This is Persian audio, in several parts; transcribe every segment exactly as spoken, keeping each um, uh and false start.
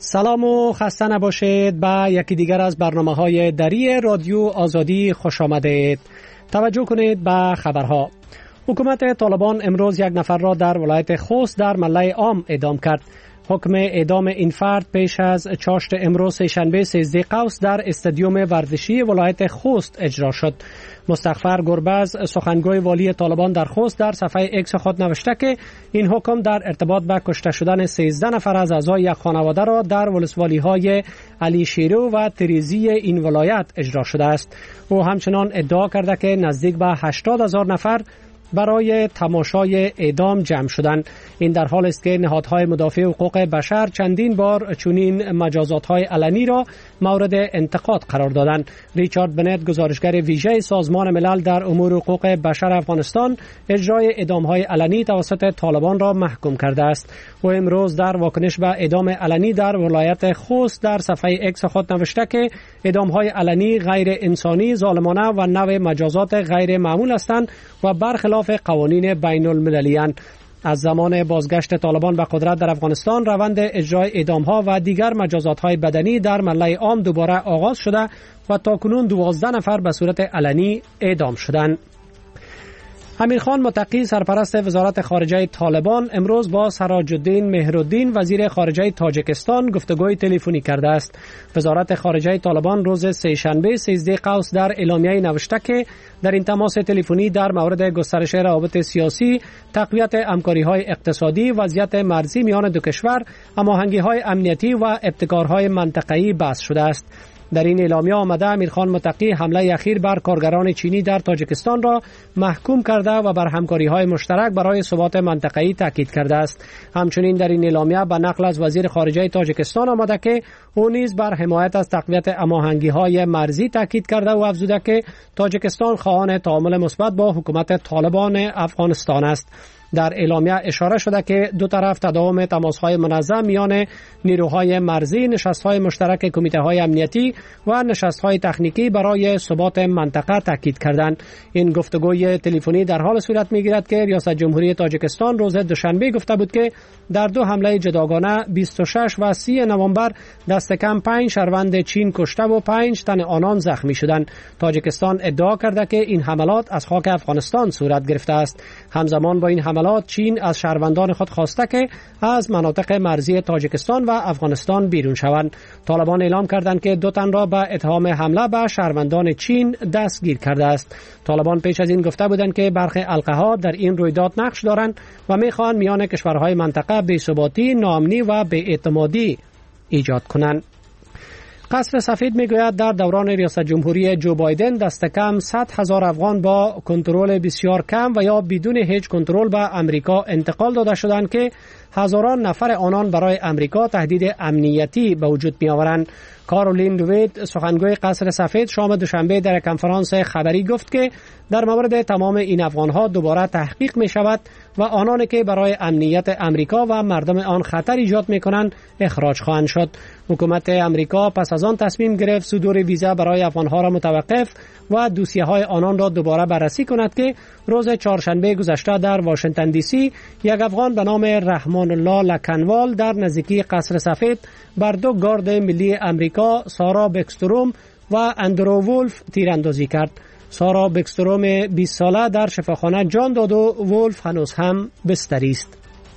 سلام و خسته نباشید. به یکی دیگر از برنامه‌های دری رادیو آزادی خوش آمدید. توجه کنید به خبرها. حکومت طالبان امروز یک نفر را در ولایت خوست در ملای عام اعدام کرد. حکم اعدام این فرد پیش از چاشت امروز سه‌شنبه سیزده قوس در استادیوم ورزشی ولایت خوست اجرا شد. مستغفر گربز سخنگوی والی طالبان در خوست در صفحه اکس خود نوشته که این حکم در ارتباط به کشته شدن سیزده نفر از اعضای یک خانواده را در ولسوالی های علی شیرو و تریزی این ولایت اجرا شده است. او همچنان ادعا کرده که نزدیک به هشتاد هزار نفر برای تماشای اعدام جمع شدند. این در حال است که نهادهای مدافع حقوق بشر چندین بار چنین مجازات‌های علنی را مورد انتقاد قرار دادند. ریچارد بنت گزارشگر ویژه سازمان ملل در امور حقوق بشر افغانستان اجرای اعدام‌های علنی توسط طالبان را محکوم کرده است. و امروز در واکنش به اعدام علنی در ولایت خوست در صفحه اکس خود نوشته که اعدام‌های علنی غیر انسانی، ظالمانه و نوع مجازات غیر معمول هستند و برخلاف قوانین بین المللی اند. از زمان بازگشت طالبان به قدرت در افغانستان روند اجرای اعدام‌ها و دیگر مجازات‌های بدنی در ملای عام دوباره آغاز شده و تاکنون دوازده نفر به صورت علنی اعدام شدند. امیر خان متقی سرپرست وزارت خارجه طالبان امروز با سراج الدین مهرالدین وزیر خارجه تاجیکستان گفتگوی تلفنی کرده است. وزارت خارجه طالبان روز سه‌شنبه سیزده قوس در اعلامیه نوشته که در این تماس تلفنی در مورد گسترش روابط سیاسی، تقویت همکاری‌های اقتصادی، وضعیت مرزی میان دو کشور، هماهنگی‌های امنیتی و ابتکارهای منطقه‌ای بحث شده است. در این اعلامیه آمده امیر خان متقی حمله اخیر بر کارگران چینی در تاجیکستان را محکوم کرده و بر همکاری‌های مشترک برای ثبات منطقه‌ای تاکید کرده است. همچنین در این اعلامیه به نقل از وزیر خارجه تاجیکستان آمده که او نیز بر حمایت از تقویت هماهنگی‌های مرزی تاکید کرده و افزوده که تاجیکستان خواهان تعامل مثبت با حکومت طالبان افغانستان است. در اعلامیه اشاره شده که دو طرف تداوم تماس‌های منظم میان نیروهای مرزی، نشست‌های مشترک کمیته‌های امنیتی و نشست‌های تکنیکی برای ثبات منطقه تاکید کردند. این گفتگوی تلفنی در حال صورت می‌گیرد که ریاست جمهوری تاجیکستان روز دوشنبه گفته بود که در دو حمله جداگانه بیست و شش و سی نوامبر دست کم پنج شهروند چین کشته و پنج تن آنان زخمی شدند. تاجیکستان ادعا کرده که این حملات از خاک افغانستان صورت گرفته است. همزمان با این حملات چین از شهروندان خود خواسته که از مناطق مرزی تاجیکستان و افغانستان بیرون شوند. طالبان اعلام کردند که دو تن را به اتهام حمله به شهروندان چین دستگیر کرده است. طالبان پیش از این گفته بودند که برخی القاها در این رویداد نقش دارند و می‌خواهند میان کشورهای منطقه بی‌ثباتی، ناامنی و بی‌اعتمادی ایجاد کنند. قصر سفید میگوید در دوران ریاست جمهوری جو بایدن دست کم صد هزار افغان با کنترل بسیار کم و یا بدون هیچ کنترل به امریکا انتقال داده شدند که هزاران نفر آنان برای امریکا تهدید امنیتی به وجود می آورند. کارولین لوید سخنگوی قصر سفید شام دوشنبه در کنفرانس خبری گفت که در مورد تمام این افغانها دوباره تحقیق می شود و آنانی که برای امنیت امریکا و مردم آن خطر ایجاد می کنند اخراج خواهند شد. حکومت امریکا پس از آن تصمیم گرفت صدور ویزا برای افغانها را متوقف و دوسیه های آنان را دوباره بررسی کند که روز چهارشنبه گذشته در واشنگتن دی سی یک افغان به نام رحمان الله لکنوال در نزدیکی قصر سفید بر دو گارد ملی امریکا سارا بکستروم و اندرو وولف تیراندازی کرد. سارا بکستروم بیست ساله در شفاخانه جان داد و وولف هنوز هم بستری است.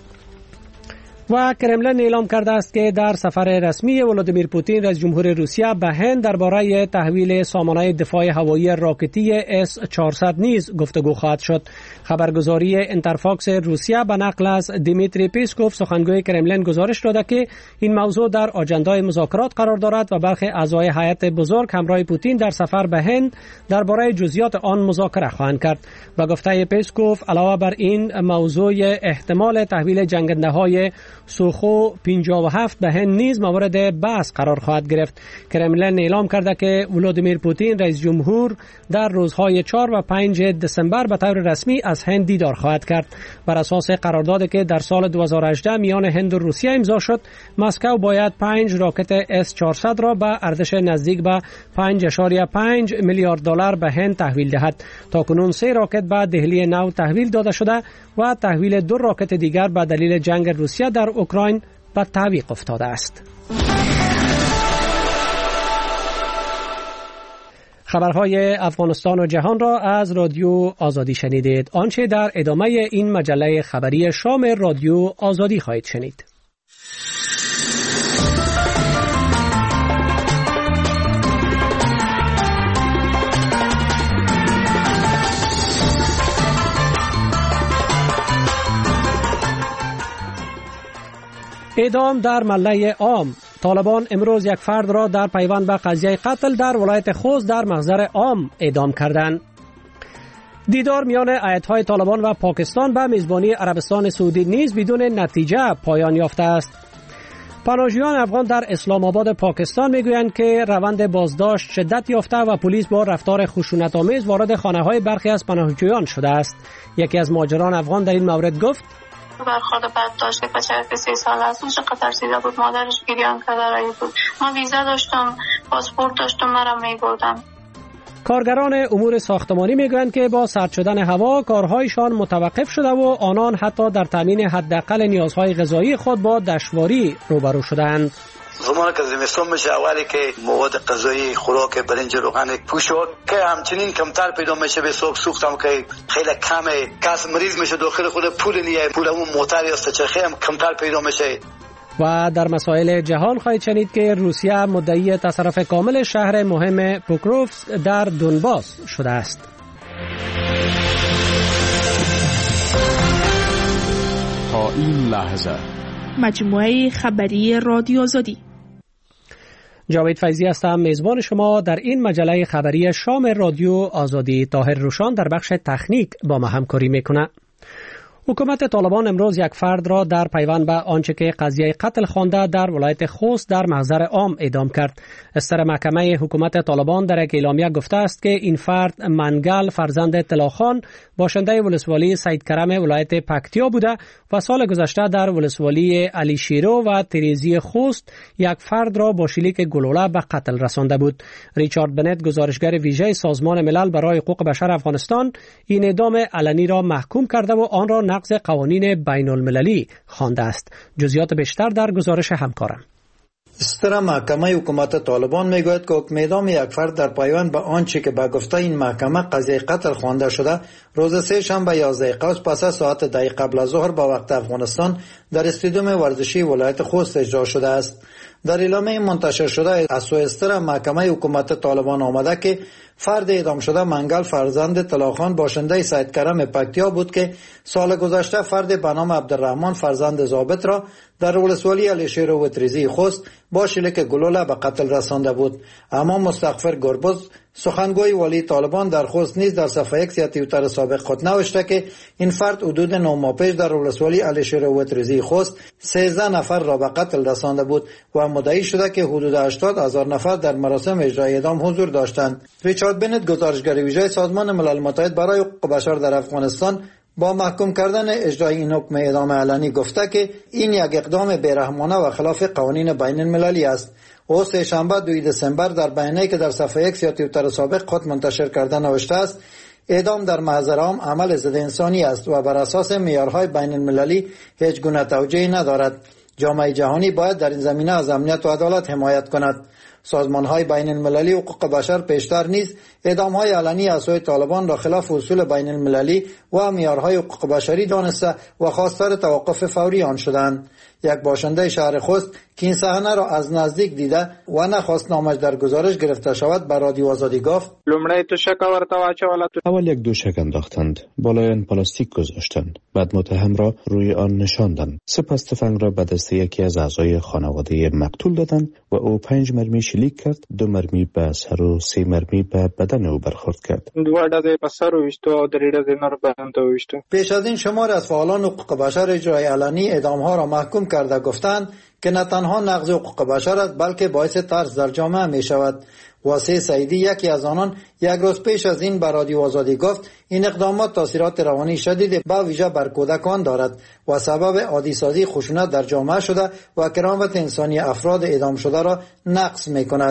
و کرملین اعلام کرده است که در سفر رسمی ولادیمیر پوتین رئیس جمهور روسیه به هند درباره تحویل سامانه دفاع هوایی راکتی اس چهارصد نیز گفتگو خواهد شد. خبرگزاری اینترفاکس روسیه به نقل از دیمیتری پیسکوف سخنگوی کرملین گزارش داده که این موضوع در آجندای مذاکرات قرار دارد و برخی اعضای هیئت بزرگ همراه پوتین در سفر به هند درباره جزئیات آن مذاکره خواهند کرد. و گفته پیسکوف علاوه بر این موضوع احتمال تحویل جنگنده‌های سوخو پنجاه و هفت به هند نیز مورد بحث قرار خواهد گرفت. کرملین اعلام کرده که ولادیمیر پوتین رئیس جمهور در روزهای چهار و پنج دسامبر به طور رسمی از هند دیدار خواهد کرد. بر اساس قراردادی که در سال دو هزار و هجده میان هند و روسیه امضا شد، مسکو باید پنج راکت اس چهارصد را به ارزش نزدیک به پنج ممیز پنج میلیارد دلار به هند تحویل دهد. تاکنون سه راکت به دهلی نو تحویل داده شده و تحویل دو راکت دیگر به دلیل جنگ روسیه در اوکراین به تعویق افتاده است. خبرهای افغانستان و جهان را از رادیو آزادی شنیدید. آنچه در ادامه این مجله خبری شام رادیو آزادی خواهید شنید. اعدام در مله عام. طالبان امروز یک فرد را در پیوند به قضیه قتل در ولایت خوست در محضر عام اعدام کردند. دیدار میان ایت‌های طالبان و پاکستان به میزبانی عربستان سعودی نیز بدون نتیجه پایان یافته است. پناهجویان افغان در اسلام آباد پاکستان میگویند که روند بازداشت شدت یافته و پلیس با رفتار خشونت‌آمیز وارد خانه‌های برخی از پناهجویان شده است. یکی از مهاجران افغان در این مورد گفت: برخورد بد داشته. بچه که سه سال از اونجا قطر سیده بود، مادرش گریان کرده رایی بود. ما ویزا داشتم، پاسپورت داشتم، مرا میبردم. کارگران امور ساختمانی میگویند که با سرد شدن هوا کارهایشان متوقف شده و آنان حتی در تامین حداقل نیازهای غذایی خود با دشواری روبرو شدند. زمان که زمستون میشه اولی که مواد غذایی خوراک برنج روغن پوشو که همچنین کمتر پیدا میشه، به سوق سوختم که خیلی کمه، کس مریض میشه داخل خود پول نیه، پول اون موتر یا سچرخه هم کمتر پیدا میشه. و در مسائل جهان خواهید شنید که روسیه مدعی تصرف کامل شهر مهم پوکروفسک در دونباس شده است. تا این لحظه مجموعه خبری رادیو آزادی. جاوید فیضی هستم، میزبان شما در این مجله خبری شام رادیو آزادی. طاهر روشان در بخش تکنیک با ما همکاری میکنه. حکومت طالبان امروز یک فرد را در پیوند به آنچه که قضیه قتل خوانده در ولایت خوست در محضر عام اعدام کرد. استر محکمه حکومت طالبان در یک اعلامیه گفته است که این فرد منگل فرزند طلاخان باشنده ولسوالی سید کرم ولایت پکتیا بوده و سال گذشته در ولسوالی علی شیرو و تریزی خوست یک فرد را با شلیک گلوله به قتل رسانده بود. ریچارد بنت، گزارشگر ویژه سازمان ملل برای حقوق بشر افغانستان، این اعدام علنی را محکوم کرده و آن را نقض قوانین بین المللی خوانده است. جزئیات بیشتر در گزارش همکارم. استر محکمه حکومت طالبان میگوید که حکم اعدام یک فرد در پیوند به آنچه که به گفته این محکمه قضیه قتل خوانده شده روز سه شنبه یازده قوس پس از ساعت ده قبل از ظهر با وقت افغانستان در استادیوم ورزشی ولایت خوست اجرا شده است. در اعلامیه منتشر شده از سوی استر محکمه حکومت طالبان آمده که فرد اعدام شده منگل فرزند طلاخان باشنده سید کرم پکتیا بود که سال گذشته فرد به نام عبدالرحمن فرزند ضابط را در ولسوالی علیشیر و تریزی خوست با شلیک گلوله به قتل رسانده بود. اما مستغفر گربز، سخنگوی والی طالبان در خوست نیز در صفحه اکس یا توییتر سابق خود نوشته که این فرد حدود نه ماه پیش در ولسوالی علیشیر و تریزی خوست سیزده نفر را به قتل رسانده بود و مدعی شده که حدود هشتاد هزار نفر در مراسم اجرای اعدام حضور داشتند. ریچارد بنت، گزارشگر ویژه سازمان ملل متحد برای حقوق بشر در افغانستان، با محکوم کردن اجرای این حکم اعدام علنی گفته که این یک اقدام بیرحمانه و خلاف قوانین بین المللی است. او سه شنبه دوم دسامبر در بیانیه‌ای که در صفحه اکس یا توییتر سابق خود منتشر کرده نوشته است: اعدام در محضر عام عمل ضد انسانی است و بر اساس معیارهای بین المللی هیچ گونه توجیهی ندارد. جامعه جهانی باید در این زمینه از امنیت و عدالت حمایت کند. سازمان‌های بین المللی حقوق بشر پیشتر نیز اعدام‌های علنی از سوی طالبان را خلاف اصول بین المللی و معیارهای حقوق بشری دانسته و خواستار توقف فوری آن شدند. یک باشنده شهر خوست که این صحنه را از نزدیک دیده و نخواست نامش در گزارش گرفته شود به رادیو آزادی گفت: لومړی توشک ورته واچوله. اول یک دوشک انداختند، بالای آن پلاستیک گذاشتند، بعد متهم را روی آن نشاندند، سپس تفنگ را به دست یکی از اعضای خانواده مقتول دادند و او پنج مرمی شلیک کرد، دو مرمی به سر و سه مرمی به بدن او برخورد کرد. دوه ډزې په سر وویشتو او درې ډزې نور بدن ته وویشتو. پیش از این شمار از فعالان حقوق بشر اجرای علنی اعدام‌ها را محکوم کرده گفتند که نه تنها نقض حقوق بشر است بلکه باعث ترس در جامعه می شود. واسه سعیدی، یکی از آنان، یک روز پیش از این به رادیو آزادی گفت این اقدامات تاثیرات روانی شدید به ویژه بر کودکان دارد و سبب عادی سازی خشونت در جامعه شده و کرامت انسانی افراد اعدام شده را نقض می کند.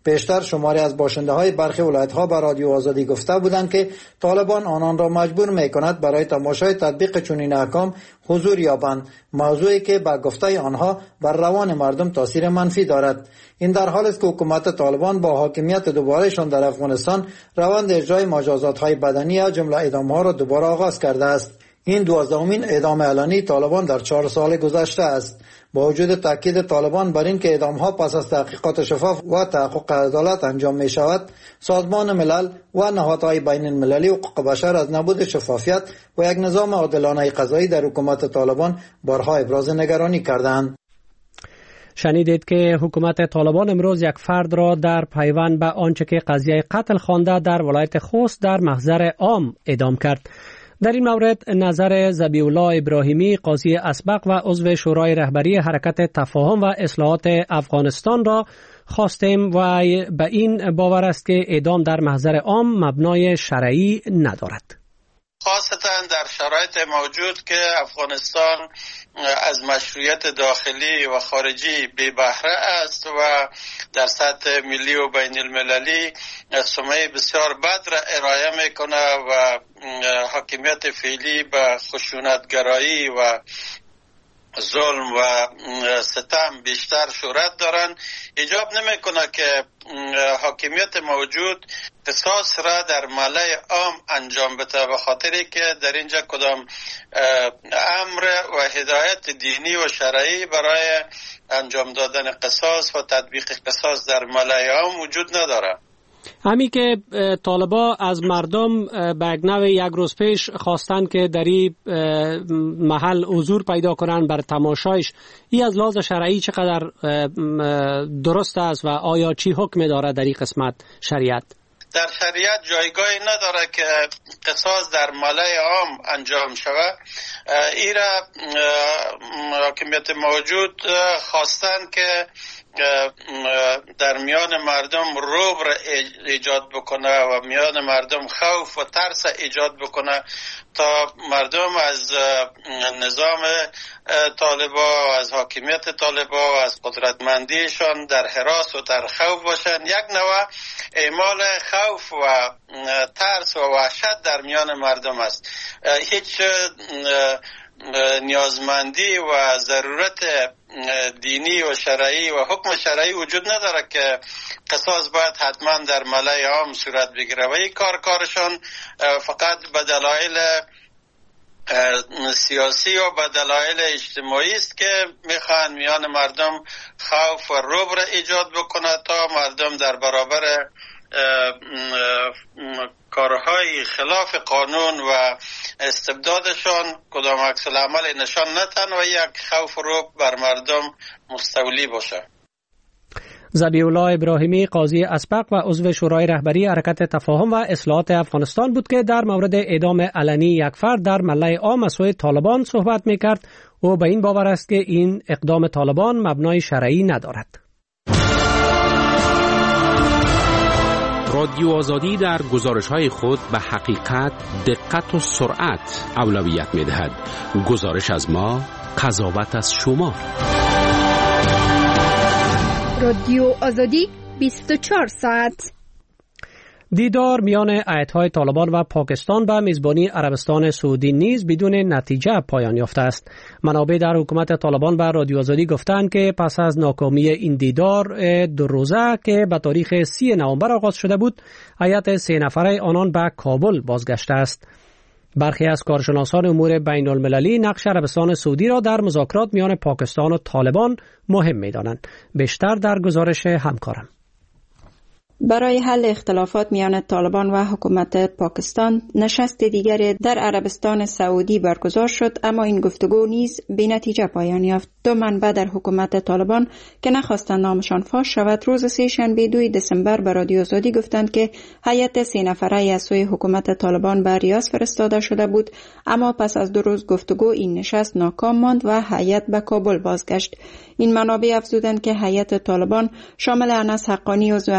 پیشتر شماری از باشنده های برخی ولایت ها به رادیو آزادی گفته بودند که طالبان آنان را مجبور می کند برای تماشای تطبیق چنین احکام حضور یابند، موضوعی که به گفته آنها بر روان مردم تاثیر منفی دارد. این در حالی است که حکومت طالبان با حاکمیت دوبارهشان در افغانستان روند اجرای مجازات های بدنی از جمله اعدام ها را دوباره آغاز کرده است. این دوازدهمین اعدام اعلانی طالبان در چهار سال گذشته است. با وجود تاکید طالبان بر این که اعدام ها پس از تحقیقات شفاف و تحقق عدالت انجام می شود، سازمان ملل و نهادهای بین المللی حقوق بشر از نبود شفافیت و یک نظام عادلانه قضایی در حکومت طالبان بارها ابراز نگرانی کردند. شنیدید که حکومت طالبان امروز یک فرد را در پیوند به آنچه که قضیه قتل خوانده در ولایت خوست در محضر عام اعدام کرد. در این مورد نظر ذبیح الله ابراهیمی قاضی اسبق و عضو شورای رهبری حرکت تفاهم و اصلاحات افغانستان را خواستیم و به این باور است که اعدام در محضر عام مبنای شرعی ندارد. خاصتا در شرایط موجود که افغانستان از مشروعیت داخلی و خارجی بی بهره است و در سطح ملی و بین المللی سمعه بسیار بد را ارائه میکنه و حاکمیت فعلی به خشونتگرایی و ظلم و ستم بیشتر شهرت دارن، ایجاب نمیکنه که حاکمیت موجود قصاص را در ملأ عام انجام بده، به خاطری که در اینجا کدام امر و هدایت دینی و شرعی برای انجام دادن قصاص و تطبیق قصاص در ملأ عام وجود نداره. همی که طالبا از مردم به یک نوع یک روز پیش خواستن که در این محل حضور پیدا کنن بر تماشایش، این از لحاظ شرعی چقدر درست است و آیا چی حکم داره در این قسمت شریعت؟ در شریعت جایگاهی نداره که قصاص در ملأ عام انجام شود. ایرا حاکمیت موجود خواستن که در میان مردم رعب را ایجاد بکنه و میان مردم خوف و ترس ایجاد بکنه تا مردم از نظام طالبا، از حاکمیت طالبا و از قدرتمندیشان در هراس و در خوف باشن. یک نوع اعمال خوف و ترس و وحشت در میان مردم است. هیچ نیازمندی و ضرورت دینی و شرعی و حکم شرعی وجود نداره که قصاص باید حتما در ملأ عام صورت بگیره و این کار کارشان فقط به دلایل سیاسی و به دلایل اجتماعی است که میخوان میان مردم خوف و رعب را ایجاد بکنه تا مردم در برابر کارهای خلاف قانون و استبدادشان کدام عکس العمل نشان نتن و یک خوف و رعب بر مردم مستولی باشه. ذبیح الله ابراهیمی قاضی اسبق و عضو شورای رهبری حرکت تفاهم و اصلاحات افغانستان بود که در مورد اعدام علنی یک فرد در ملأ عام از سوی طالبان صحبت میکرد و به این باور است که این اقدام طالبان مبنای شرعی ندارد. رادیو آزادی در گزارش‌های خود به حقیقت، دقت و سرعت اولویت می‌دهد. گزارش از ما، قضاوت از شما. رادیو آزادی بیست و چهار ساعت. دیدار میان ایالت‌های طالبان و پاکستان به میزبانی عربستان سعودی نیز بدون نتیجه پایان یافته است. منابع در حکومت طالبان به رادیو آزادی گفتند که پس از ناکامی این دیدار دو روزه که به تاریخ سی نوامبر آغاز شده بود، هیئت سه نفره آنان به کابل بازگشته است. برخی از کارشناسان امور بین المللی نقش عربستان سعودی را در مذاکرات میان پاکستان و طالبان مهم می‌دانند. بیشتر در گزارش همکارم. برای حل اختلافات میان طالبان و حکومت پاکستان نشست دیگر در عربستان سعودی برگزار شد، اما این گفتگو نیز بی نتیجه پایان یافت. دو منبع در حکومت طالبان که نخواستند نامشان فاش شود روز سه شنبه دوم دسامبر به رادیو آزادی گفتند که هیئت سه نفره از سوی حکومت طالبان به ریاض فرستاده شده بود، اما پس از دو روز گفتگو این نشست ناکام ماند و هیئت به کابل بازگشت. این منابع افزودند که هیئت طالبان شامل انس حقانی عضو ارشد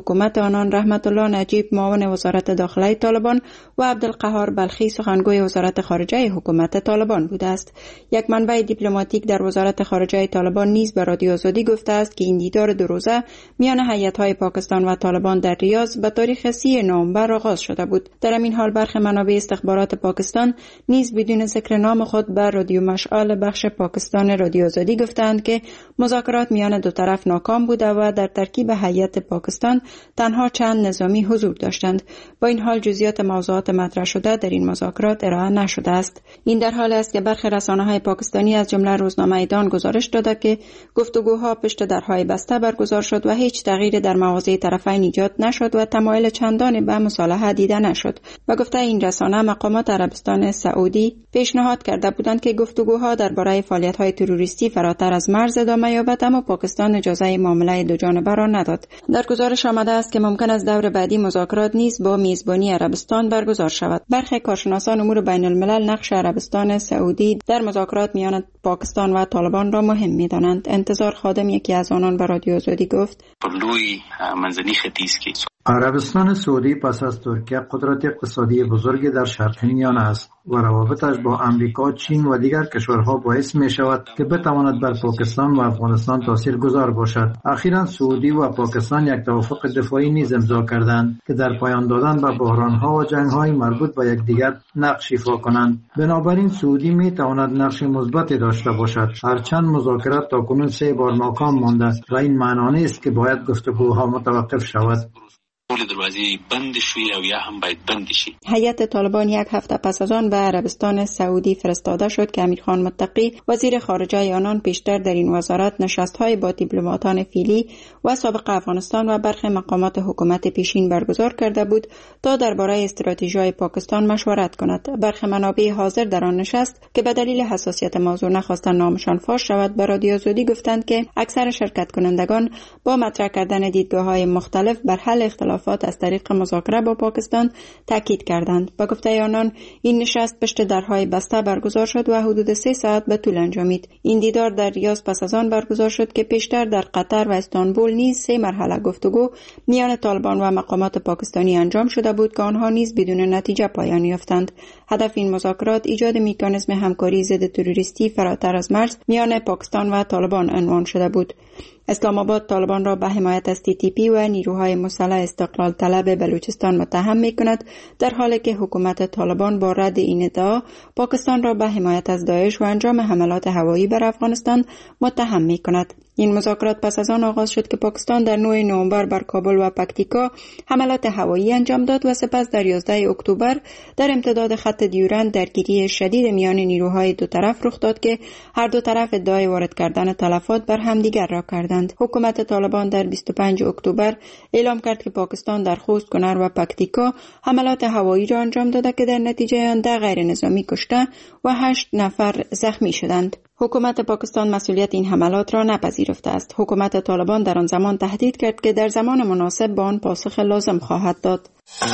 حکومت آنان رحمت الله نجیب معاون وزارت داخله طالبان و عبدالقهار بلخی سخنگوی وزارت خارجه حکومت طالبان بوده است. یک منبع دیپلماتیک در وزارت خارجه طالبان نیز به رادیو آزادی گفته است که این دیدار دو روزه میان هیئت‌های پاکستان و طالبان در ریاض به تاریخ سی نوامبر آغاز شده بود. در این حال برخی منابع استخبارات پاکستان نیز بدون ذکر نام خود به رادیو مشعل بخش پاکستان رادیو آزادی گفتند که مذاکرات میان دو طرف ناکام بوده و در ترکیب هیئت پاکستان تنها چند نظامی حضور داشتند. با این حال جزئیات موضوعات مطرح شده در این مذاکرات ارائه نشده است. این در حالی است که برخی رسانه‌های پاکستانی از جمله روزنامه ایدان گزارش داده که گفتگوها پشت درهای بسته برگزار شد و هیچ تغییری در مواضع طرفین ایجاد نشد و تمایل چندانی به مصالحه دیده نشد. با گفته این رسانه مقامات عربستان سعودی پیشنهاد کرده بودند که گفتگوها درباره فعالیت‌های تروریستی فراتر از مرز ادامه یابد، اما پاکستان اجازه معامله دو جانبه را نداد. در گزارش آمده است که ممکن است دور بعدی مذاکرات نیز با میزبانی عربستان برگزار شود. برخی کارشناسان امور بین الملل نقش عربستان سعودی در مذاکرات میان پاکستان و طالبان را مهم می‌دانند. انتظار خادم یکی از آنان به رادیو آزادی گفت: پرلوی منځني ختیځ کې عربستان سعودی پس از ترکیه قدرت اقتصادی بزرگی در شرق میانه است و روابطش با امریکا، چین و دیگر کشورها باعث می شود که بتواند بر پاکستان و افغانستان تاثیرگذار باشد. اخیراً سعودی و پاکستان یک توافق دفاعی نیز امضا کردند که در پایان دادن به بحران‌ها و جنگ‌های مربوط به یکدیگر نقش ایفا کنند. بنابراین سعودی می تواند نقش مثبتی داشته باشد. هرچند مذاکرات تاکنون سه بار ناکام مانده و این معنی نیست که باید گفتگوها متوقف شود. دروازه بند شوی او یا هم باید بند شي. هیئت طالبان یک هفته پس از آن به عربستان سعودی فرستاده شد که امیرخان متقی وزیر خارجه آنان پیشتر در این وزارت نشست‌های با دیپلماتان فعلی و سابق افغانستان و برخی مقامات حکومت پیشین برگزار کرده بود تا درباره استراتژی‌های پاکستان مشورت کند. برخی منابع حاضر در آن نشست که به دلیل حساسیت موضوع نخواستند نامشان فاش شود به رادیو آزادی گفتند که اکثر شرکت کنندگان با مطرح کردن دیدگاه‌های مختلف بر حل اختلافات از طریق مذاکره با پاکستان تاکید کردند. با گفته آنان این نشست پشت درهای بسته برگزار شد و حدود سه ساعت به طول انجامید. این دیدار در ریاض پس از آن برگزار شد که پیشتر در قطر و استانبول نیز سه مرحله گفتگو میان طالبان و مقامات پاکستانی انجام شده بود که آنها نیز بدون نتیجه پایان یافتند. هدف این مذاکرات ایجاد مکانیزم همکاری ضد تروریستی فراتر از مرز میان پاکستان و طالبان عنوان شده بود. اسلام آباد طالبان را به حمایت از تی تی پی و نیروهای مسلح استقلال طلب بلوچستان متهم می‌کند، در حالی که حکومت طالبان با رد این ادعا پاکستان را به حمایت از داعش و انجام حملات هوایی بر افغانستان متهم می‌کند. این مذاکرات پس از آن آغاز شد که پاکستان در نه نوامبر بر کابل و پکتیکا حملات هوایی انجام داد و سپس در یازده اکتبر در امتداد خط دیورند درگیری شدید میان نیروهای دو طرف رخ داد که هر دو طرف ادعای وارد کردن تلفات بر همدیگر را کردند. حکومت طالبان در بیست و پنجم اکتبر اعلام کرد که پاکستان در خوست، کنر و پکتیکا حملات هوایی را انجام داده که در نتیجه آن ده غیر نظامی کشته و هشت نفر زخمی شدند. حکومت پاکستان مسئولیت این حملات را نپذیرفته است. حکومت طالبان در آن زمان تهدید کرد که در زمان مناسب به آن پاسخ لازم خواهد داد.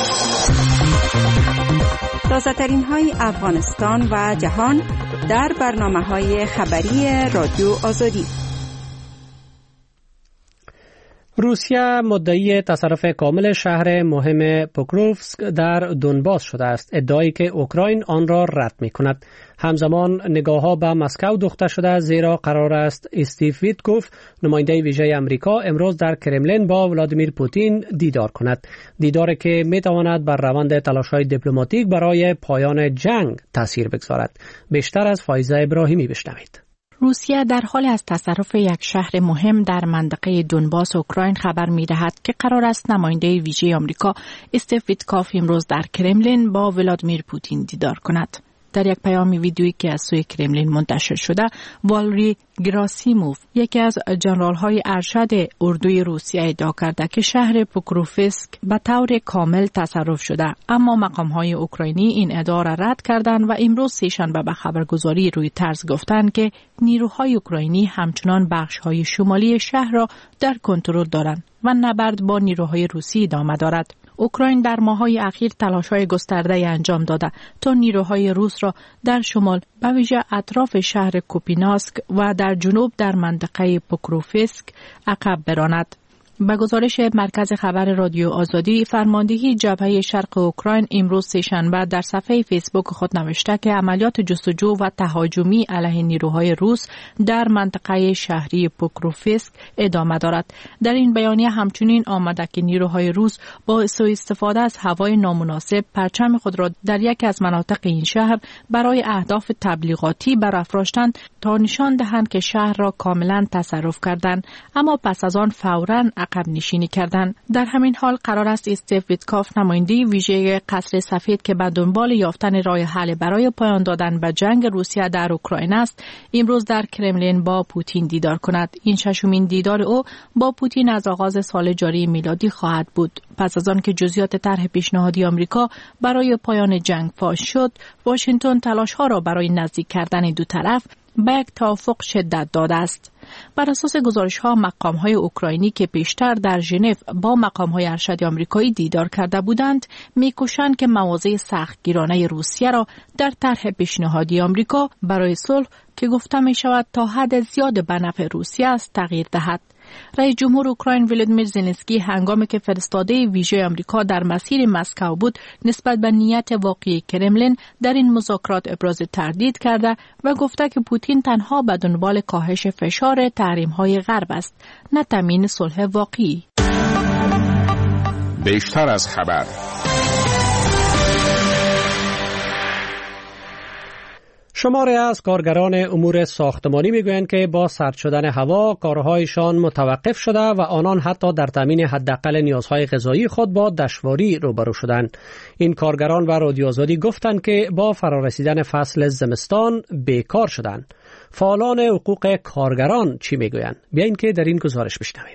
تازه‌ترین های افغانستان و جهان در برنامه‌های خبری رادیو آزادی. روسیه مدعی تصرف کامل شهر مهم پوکروفسک در دونباس شده است، ادعایی که اوکراین آن را رد می کند. همزمان نگاه‌ها به مسکو دوخته شده، زیرا قرار است استیو ویتکوف نماینده ویژه امریکا امروز در کرملین با ولادیمیر پوتین دیدار کند، دیداری که می تواند بر روند تلاش‌های دیپلماتیک برای پایان جنگ تاثیر بگذارد. بیشتر از فایزه ابراهیمی بشنوید. روسیه در حال از تصرف یک شهر مهم در منطقه دونباس اوکراین خبر می‌دهد که قرار است نماینده ویژه آمریکا استیو ویتکوف امروز در کرملین با ولادیمیر پوتین دیدار کند. در یک پیام ویدیویی که از سوی کرملین منتشر شده، والری گراسیموف، یکی از ژنرال‌های ارشد اردوی روسیه، ادعا کرده که شهر پوکروفسک به طور کامل تصرف شده، اما مقام‌های اوکراینی این ادعا را رد کردند و امروز سه‌شنبه به خبرگزاری روی ترز گفتند که نیروهای اوکراینی همچنان بخش‌های شمالی شهر را در کنترل دارند و نبرد با نیروهای روسی ادامه دارد. اوکراین در ماه‌های اخیر تلاش‌های گسترده انجام داده تا نیروهای روس را در شمال به ویژه اطراف شهر کوپیناسک و در جنوب در منطقه پوکروفسک عقب براند. به گزارش مرکز خبر رادیو آزادی، فرماندهی جبهه شرق اوکراین امروز سه‌شنبه در صفحه فیسبوک خود نوشته که عملیات جستجو و تهاجمی علیه نیروهای روس در منطقه شهری پوکروفسک ادامه دارد. در این بیانیه همچنین آمده که نیروهای روس با سوء استفاده از هوای نامناسب پرچم خود را در یکی از مناطق این شهر برای اهداف تبلیغاتی برافراشتند تا نشان دهند که شهر را کاملا تصرف کردند، اما پس از آن فوراً عقب نشینی کردند. در همین حال قرار است استیو ویتکاف، نماینده ویژه قصر سفید که به دنبال یافتن راه حل برای پایان دادن به جنگ روسیه در اوکراین است، امروز در کرملین با پوتین دیدار کند. این ششمین دیدار او با پوتین از آغاز سال جاری میلادی خواهد بود. پس از آن که جزئیات طرح پیشنهادی آمریکا برای پایان جنگ فاش شد، واشنگتن تلاش‌ها را برای نزدیک کردن دو طرف به یک توافق شدت داده است. بر اساس گزارش‌ها، مقام‌های اوکراینی که پیشتر در ژنو با مقام‌های ارشد آمریکایی دیدار کرده بودند، می‌کوشند که مواضع سختگیرانه روسیه را در طرح پیشنهادی آمریکا برای صلح که گفته می‌شود تا حد زیاد به نفع روسیه است تغییر دهد. رئیس جمهور اوکراین ولادیمیر زلنسکی هنگامی که فرستاده ویژه آمریکا در مسیر مسکو بود، نسبت به نیت واقعی کرملین در این مذاکرات ابراز تردید کرده و گفته که پوتین تنها به دنبال کاهش فشار تحریم‌های غرب است، نه تامین صلح واقعی. بیشتر از خبر. شماری از کارگران امور ساختمانی میگویند که با سرد شدن هوا کارهایشان متوقف شده و آنان حتی در تامین حداقل نیازهای غذایی خود با دشواری روبرو شدند. این کارگران و رادیو آزادی گفتند که با فرارسیدن فصل زمستان بیکار شدند. فعالان حقوق کارگران چی میگویند؟ بیایید که در این گزارش بشنویم.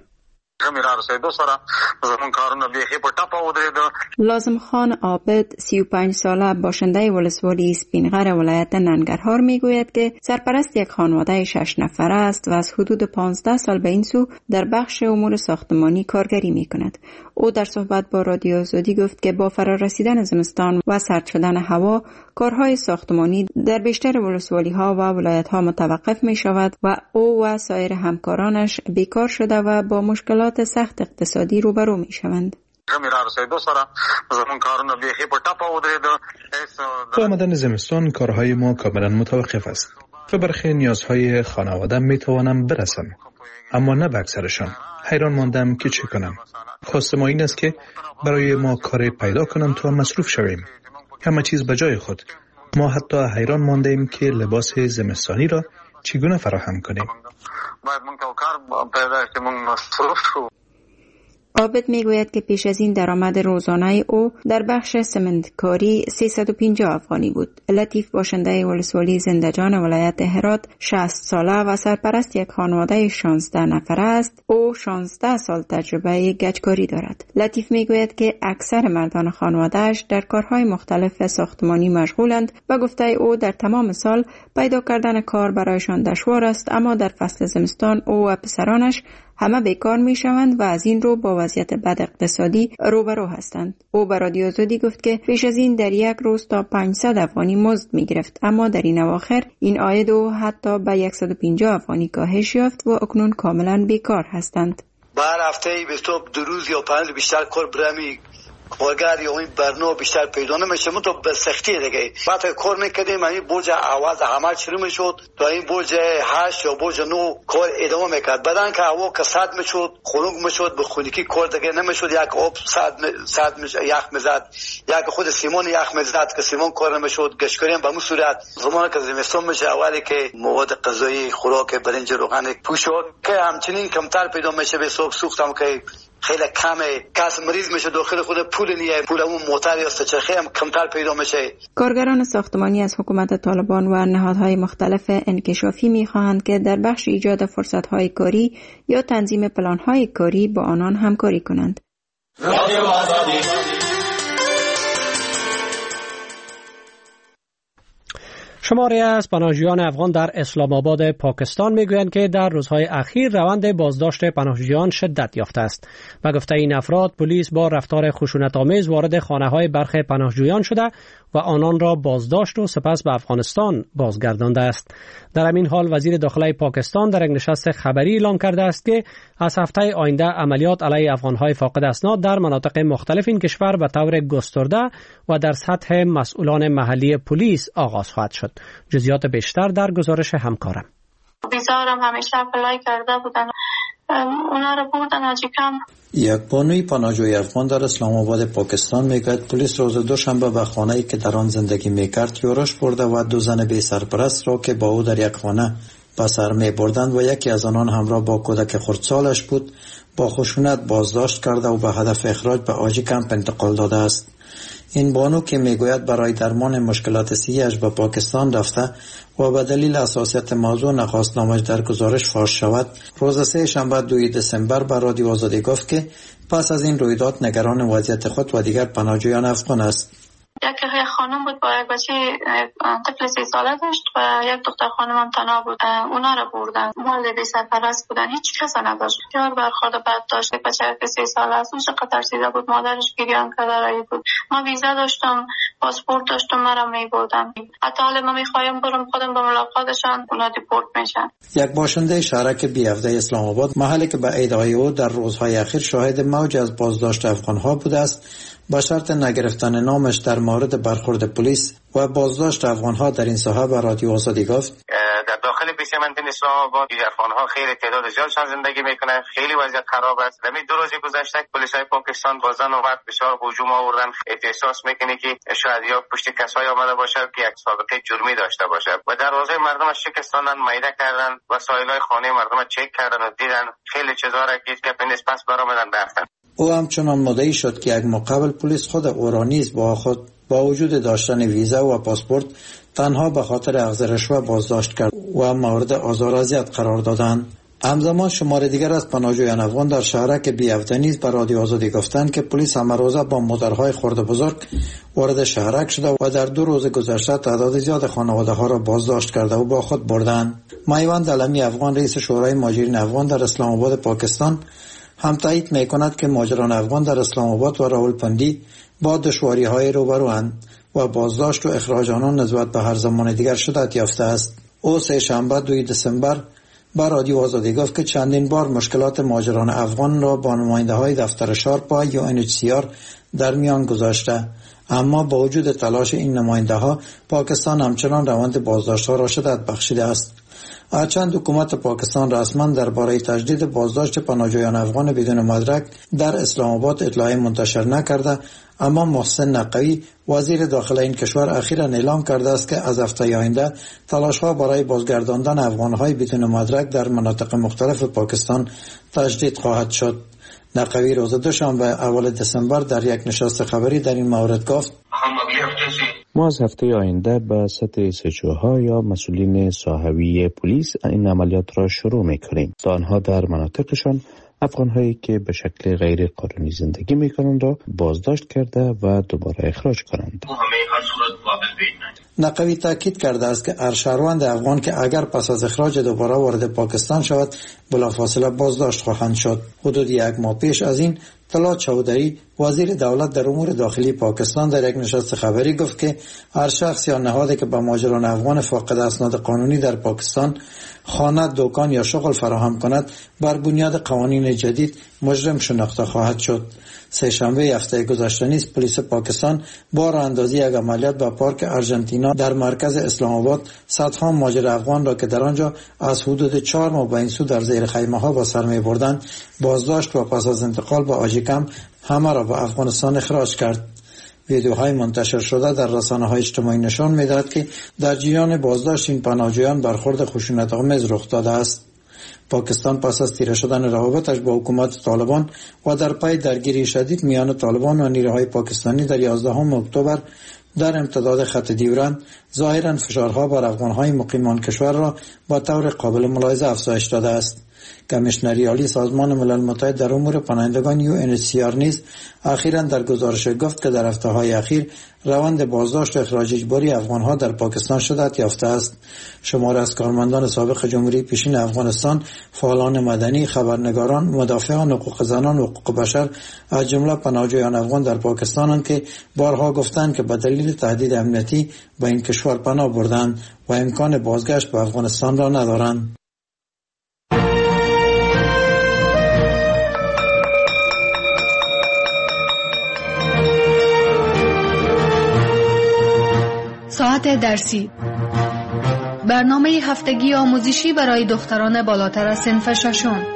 لازم خان عابد، سی و پنج ساله، باشنده ولسوالی اسپینغر ولایت ننگرهار میگوید که سرپرست یک خانواده شش نفره است و از حدود پانزده سال به این سو در بخش امور ساختمانی کارگری میکند. او در صحبت با رادیو آزادی گفت که با فرا رسیدن زمستان و سرد شدن هوا، کارهای ساختمانی در بیشتر ولسوالی ها و ولایت ها متوقف می شود و او و سایر همکارانش بیکار شده و با مشکلات سخت اقتصادی روبرو می شوند. با آمدن زمستان کارهای ما کاملا متوقف است و برخی نیازهای خانواده می توانم برسم، اما نه به اکثرشان. حیران ماندم که چه کنم. خواست ما این است که برای ما کار پیدا کنم تا مصروف شویم. همه چیز به جای خود. ما حتی حیران ماندیم که لباس زمستانی را چگونه فراهم کنیم. عابد میگوید که پیش از این درآمد روزانه او در بخش سمنتکاری سیصد و پنجاه افغانی بود. لطیف باشنده ولسوالی زندجان ولایت هرات، شصت ساله و سرپرست یک خانواده شانزده نفره است. او شانزده سال تجربه گچکاری دارد. لطیف میگوید که اکثر مردان خانواده‌اش در کارهای مختلف ساختمانی مشغولند و گفته او در تمام سال پیدا کردن کار برایشان دشوار است، اما در فصل زمستان او و پسرانش همه بیکار می شوند و از این رو با وضعیت بد اقتصادی روبرو هستند. او به رادیو آزادی گفت که پیش از این در یک روز تا پانصد افغانی مزد می گرفت، اما در این اواخر این عاید او حتی به صد و پنجاه افغانی کاهش یافت و اکنون کاملا بیکار هستند. بر هفته به تو دو روز یا پنج بیشتر کار برمی کارگر یا این برنامه بیشتر پیدا نمیشه. من تو به سختی دیگه بعد کار میکردیم، این برج آواز همه شروع میشد تا این برج هشت یا برج نو کار ادامه میکرد. بعدن که هوا کساد میشد، خنک میشد، به خونگی کار دیگه نمیشد. یک آب صد صد یخ میزد، یک خود سیمون یخ میزد که سیمون کار نمیشد. گشتکاری هم به اون صورت. زمانی که زمستان میشه اولی که مواد غذایی خوراک برنج روغن پوشاک که همچنین کمتر پیدا میشه. به صبح سوختم که خیلی کمه، کس مریض میشه داخل خود پول نیه، پول اون موتر یا سچرخی هم کمتر پیدا میشه. کارگران ساختمانی از حکومت طالبان و نهادهای مختلف انکشافی میخواهند که در بخش ایجاد فرصتهای کاری یا تنظیم پلانهای کاری با آنان همکاری کنند. شماری از پناهجویان افغان در اسلام آباد پاکستان میگویند که در روزهای اخیر روند بازداشت پناهجویان شدت یافته است. به گفته این افراد، پلیس با رفتار خشونت‌آمیز وارد خانه‌های برخی پناهجویان شده و آنان را بازداشت و سپس به افغانستان بازگردانده است. در همین حال وزیر داخله پاکستان در یک نشست خبری اعلام کرده است که از هفته آینده عملیات علیه افغان‌های فاقد اسناد در مناطق مختلف این کشور به طور گسترده و در سطح مسئولان محلی پلیس آغاز خواهد شد. جزئیات بیشتر در گزارش همکارم. بیزارم همیشه اپلای کرده بودن، اونا رو بردن آجیکم. یک بانوی پناهجوی افغان در اسلام آباد پاکستان میگوید پلیس روز دوشنبه به خانه‌ای که در آن زندگی میکرد یورش برده و دو زن بی سرپرست را که با او در یک خانه به سر میبردند و یکی از آنان همراه با کودک خردسالش بود با خشونت بازداشت کرده و به هدف اخراج به آجی کمپ انتقال داده است. این بانو که میگوید برای درمان مشکلات صحی‌اش به پاکستان رفته و به دلیل حساسیت موضوع نخواست نامش در گزارش فاش شود، روز سه شنبه دوم دسامبر به رادیو آزادی گفت که پس از این رویداد نگران وضعیت خود و دیگر پناهجویان افغان است. یک خانم بود با یک بچه طفل سی ساله داشت و یک دختر خانم هم تنها بود. اونا رو بردن، والد بی سرپرست بودن، هیچ کس نداشت. یار برخورد بد داشت. بچه که سی ساله است، اونش قطر سیده بود، مادرش گریان کرده بود. ما ویزا داشتم، پاسپورت داشتم، مرا میبردن. حتی حالا ما میخوایم برم خودم به ملاقاتشان، اونا دیپورت میشن. یک باشنده شهرک بی هفده اسلام آباد، محلی که به ادعای او در روزهای اخیر شاهد موج از بازداشت افغان‌ها بوده است، با شرط نگرفتن نامش در مورد برخورد پلیس و بازداشت افغان‌ها در این ساحه به رادیو آزادی گفت: در داخل پیش منطقه اسلام آباد افغان‌ها خیلی تعداد زیادشان زندگی میکنند، خیلی وضعیت خراب است. همین دو روز گذشته پلیسای پاکستان با زن و مرد بسیار هجوم آوردن. احساس میکنه که شاید یا پشت کسایی آمده باشه که یک سابقه جرمی داشته باشه و دروازه مردم شکستاندن، میده کردن، وسایل‌های خانه مردم چک کردن و دیدن خیلی چیزا را که که پس پس برآمدن رفتن. او همچنان مدعی شد که یک مقابل پلیس خود او را نیز با خود با وجود داشتن ویزا و پاسپورت تنها به خاطر اخذ رشوه بازداشت کرد و مورد آزار و اذیت قرار دادند. همزمان شمار دیگر از پناهجویان افغان در شهرک بی هفده نیز به رادیو آزادی گفتند که پلیس همه روزه با موتورهای خرد بزرگ وارد شهرک شده و در دو روز گذشته تعداد زیاد خانواده ها را بازداشت کرده و با خود بردند. میوند علمی افغان، رئیس شورای مهاجرین افغان در اسلام آباد پاکستان، هم تایید میکند که مهاجران افغان در اسلام آباد و راولپندی با دشواری‌های روبروند و بازداشت و اخراج آنان نسبت به هر زمان دیگر شدت یافته است. او سه شنبه دوم دسامبر با رادیو آزادی گفت که چندین بار مشکلات مهاجران افغان را با نماینده‌های دفتر شارپا یا ان اچ سی آر در میان گذاشته، اما با وجود تلاش این نماینده‌ها پاکستان همچنان روند بازداشت‌ها را شدت بخشیده است. هرچند حکومت پاکستان رسما درباره تجدید بازداشت پناهجویان افغان بدون مدرک در اسلام آباد اطلاعی منتشر نکرده، اما محسن نقوی وزیر داخله این کشور اخیراً اعلام کرده است که از هفته آینده تلاش‌ها برای بازگرداندن افغان‌های بدون مدرک در مناطق مختلف پاکستان تجدید خواهد شد. نقوی روز دوشنبه اول دسامبر در یک نشست خبری در این مورد گفت: ما از هفته آینده به سطح اس اچ او ها یا مسئولین ساحوی پلیس این عملیات را شروع می‌کنیم تا آنها در مناطقشان افغان‌هایی که به شکل غیر قانونی زندگی می‌کنند را بازداشت کرده و دوباره اخراج کنند. نقوی تاکید کرده است که هر شهروند افغان که اگر پس از اخراج دوباره وارد پاکستان شود بلافاصله بازداشت خواهند شد. حدود یک ماه پیش از این طلعت چودری وزیر دولت در امور داخلی پاکستان در یک نشست خبری گفت که هر شخص یا نهادی که به مهاجران افغان فاقد اسناد قانونی در پاکستان خانه، دکان یا شغل فراهم کند بر بنیاد قوانین جدید مجرم شناخته خواهد شد. سه شنبه هفته گذشته نیز پلیس پاکستان با راه اندازی یک عملیات به پارک ارژانتینا در مرکز اسلام آباد صدها مهاجر افغان را که در آنجا از حدود چهار ماه به این سو در زیر خیمه ها به سر می بردند بازداشت و پس از انتقال به آجیکم همه را به افغانستان اخراج کرد. ویدیوهای منتشر شده در رسانه‌های اجتماعی نشان می‌دهد که در جریان بازداشت این پناهجویان برخورد خشونت‌آمیز رخ داده است. پاکستان پس از تیره شدن روابطش با حکومت طالبان و در پی درگیری شدید میان طالبان و نیروهای پاکستانی در یازدهم اکتبر در امتداد خط دیورند ظاهراً فشارها بر افغان‌های مقیم آن کشور را با طور قابل ملاحظه افزایش داده است. کمیشنری عالی سازمان ملل متحد در امور پناهندگان یو ان اچ سی آر نیز اخیراً در گزارش گفت که در هفته‌های اخیر روند بازداشت و اخراج اجباری افغان‌ها در پاکستان شدت یافته است. شمار از کارمندان سابق جمهوری پیشین افغانستان، فعالان مدنی، خبرنگاران، مدافعان حقوق زنان و حقوق بشر از جمله پناهجویان افغان در پاکستانند که بارها گفتند که به دلیل تهدید امنیتی به این کشور پناه بردند و امکان بازگشت به افغانستان را ندارند. ساعت درسی، برنامه هفتگی آموزشی برای دختران بالاتر از صنف ششم.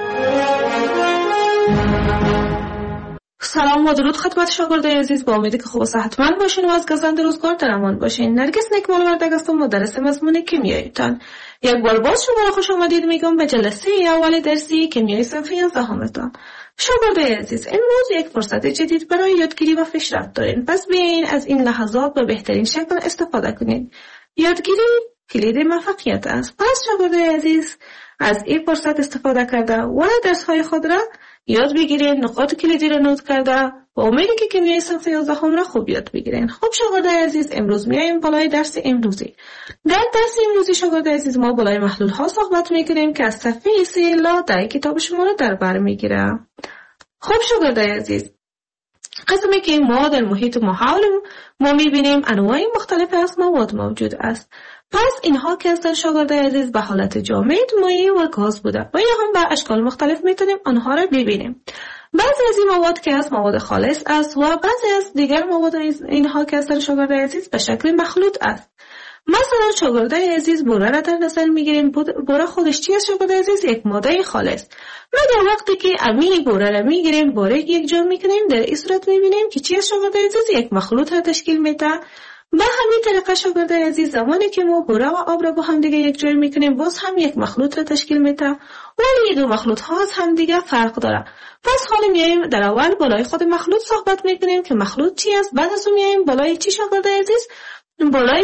سلام و درود خدمت شاگردای عزیز، با امیدی که خوب و صحتمند باشین و از گزند روزگار در امان باشین. نرگس نکمال وردگ هستم، مدرس مضمون کیمیایتان. یک بار باز شما را خوش آمدید میگم به جلسه اول درسی کیمیای صنف یازدهمتان. شاگردای عزیز، امروز یک فرصت جدید برای یادگیری و پیشرفت دارین، پس بیاین از این لحظات به بهترین شکل استفاده کنید. یادگیری کلید موفقیت است. پس شاگردای عزیز، از این فرصت استفاده کرده و درس‌های خود را یاد بگیرین، نقاط کلیدی را نوت کرده و امیدی که کیمیای صنف یازدهم را خوب یاد بگیرین. خب شاگردای عزیز، امروز میایم بالای درس امروزی. در درس امروزی شاگردای عزیز ما بالای محلول ها صحبت میکنیم که از صفحه سه الی در کتاب شما را در بر میگیره. خب شاگردای عزیز، قسمی که ما در محیط محاول ما میبینیم انواع مختلف از مواد موجود است. پس اینها که هستن شاگردای عزیز به حالت جامد، مایع و گاز بوده و یا هم به اشکال مختلف میتونیم آنها را ببینیم. بعضی از این مواد که از مواد خالص است و بعضی از دیگر مواد اینها که هستن شاگردای عزیز به شکل مخلوط است. مثلا شاگردای عزیز بوره را در نظر میگیریم. بوره خودش چی است شاگردای عزیز؟ یک ماده خالص. مگر وقتی که امین بوره را میگیریم، بوره یک جا میکنیم، در این صورت میبینیم که چی است شاگردای عزیز؟ یک مخلوط را تشکیل میده. به همین طریقه شاگردای عزیز، زمانی که ما بوره و آب را با هم دیگه یک جای میکنیم، باز هم یک مخلوط را تشکیل میده، ولی دو مخلوط ها از هم دیگه فرق داره. پس حالا میایم در اول بالای خود مخلوط صحبت میکنیم که مخلوط چی است، بعد از اون میایم بالای چی شاگردای عزیز؟ بالای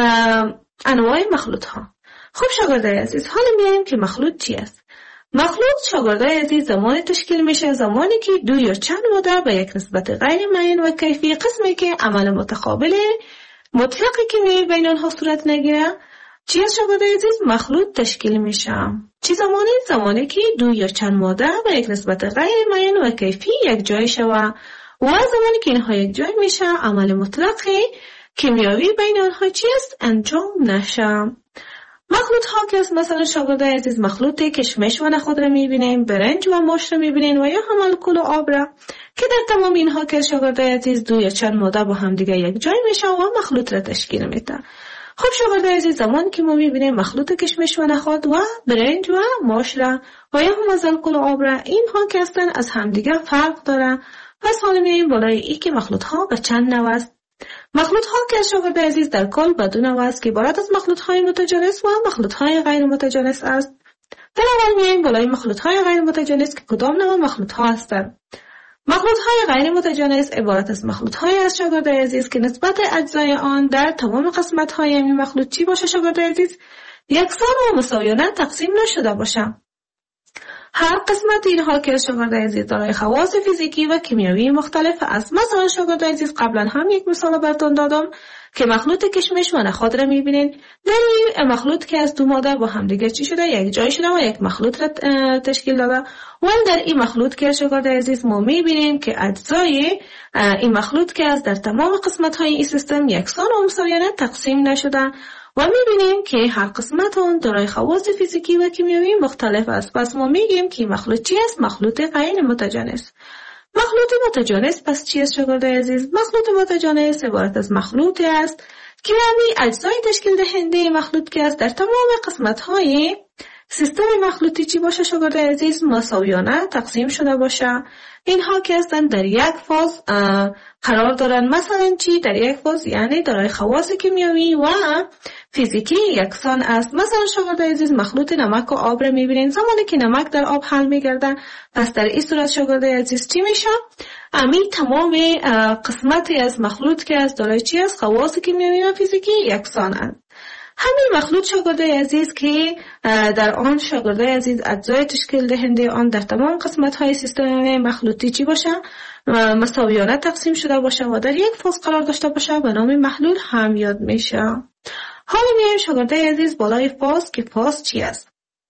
انواع مخلوط ها. خب شاگردای عزیز، حالا میایم که مخلوط چی است. مخلوط شاگردای عزیز زمانی تشکیل میشه زمانی که دو یا چند ماده به یک نسبت غیر معین و کیفی، قسمی که عمل متقابل مطلقی که می بین آنها صورت نگیره، چی از شاگردای عزیز؟ مخلوط تشکیل میشه. چی زمانی؟ زمانی که دو یا چند ماده به یک نسبت غیر معین و کیفی یک جای شوه و زمانی که اینها یک جای میشه عمل مطلقی کیمیایی بین آنها چی است؟ انجام نشه. مخلوط ها که است مثلا شاگردای عزیز مخلوط کشمش و نخود را میبینیم، برنج و ماش را میبینیم و یا هم الکل و آب را که در تمام اینها که شاگردای عزیز دو یا چند ماده با هم دیگه یک جای میشه و مخلوط را تشکیل میده. خب شاگردای عزیز، زمانی که ما میبینیم مخلوط کشمش و نخود و برنج و ماش را و یا هم از الکل و آب را، اینها که هستن از هم دیگه فرق داره. پس حالا میایم بالای ای که مخلوط ها به چند نوع است. مخلوط ها که شاگردای عزیز در کل به دو نوع است که عبارت از مخلوط های متجانس و مخلوط های غیر متجانس است. در اول میایم بالای مخلوط های غیر متجانس که کدام نوع مخلوط ها هستند. مخلوط های غیر متجانس عبارت از مخلوط های از شاگردای عزیز که نسبت اجزای آن در تمام قسمت های این مخلوط چی باشه شاگردای عزیز؟ یکسان و مساویانه تقسیم نشده باشه. هر قسمت اینها که شاگردای عزیز دارای خواص فیزیکی و کیمیایی مختلف است. مثلا شاگردای عزیز قبلا هم یک مثال براتون دادم که مخلوط کشمش و نخود را میبینین. در این مخلوط که از دو ماده با هم دیگه چی شده؟ یک جای شده و یک مخلوط را تشکیل داده. و در این مخلوط که شاگردای عزیز ما میبینیم که اجزای این مخلوط که از در تمام قسمت های این سیستم یکسان و مساویانه تقسیم نشده و میبینیم که هر قسمت اون دارای خواص فیزیکی و کیمیایی مختلف است. پس ما میگیم که مخلوط چی است؟ مخلوط غیر متجانس. مخلوط متجانس پس چی است شاگردای عزیز؟ مخلوط متجانس عبارت از مخلوطی است که همین اجزای تشکیل دهنده مخلوط که است در تمام قسمت های سیستم مخلوطی چی باشه شاگردای عزیز؟ مساویانه تقسیم شده باشه. اینها که هستن در یک فاز قرار دارن. مثلا چی؟ در یک فاز یعنی دارای خواص کیمیایی و فیزیکی یکسان است. مثلا شاگردای عزیز مخلوط نمک و آب را میبینین. زمانی که نمک در آب حل میگرده، پس در این صورت شاگردای عزیز چی میشه؟ امی تمام قسمتی از مخلوط که از دارای چی است؟ خواص کیمیایی و فیزیکی یکسان است. همین مخلوط شاگردای عزیز که در آن شاگردای عزیز اجزای تشکیل دهنده آن در تمام قسمت های سیستم مخلوطی چی باشه؟ مساویانه تقسیم شده باشه و در یک فاز قرار داشته باشه به نام محلول هم یاد میشه. حالا میایم شاگردای عزیز بالای فاز که فاز چی است؟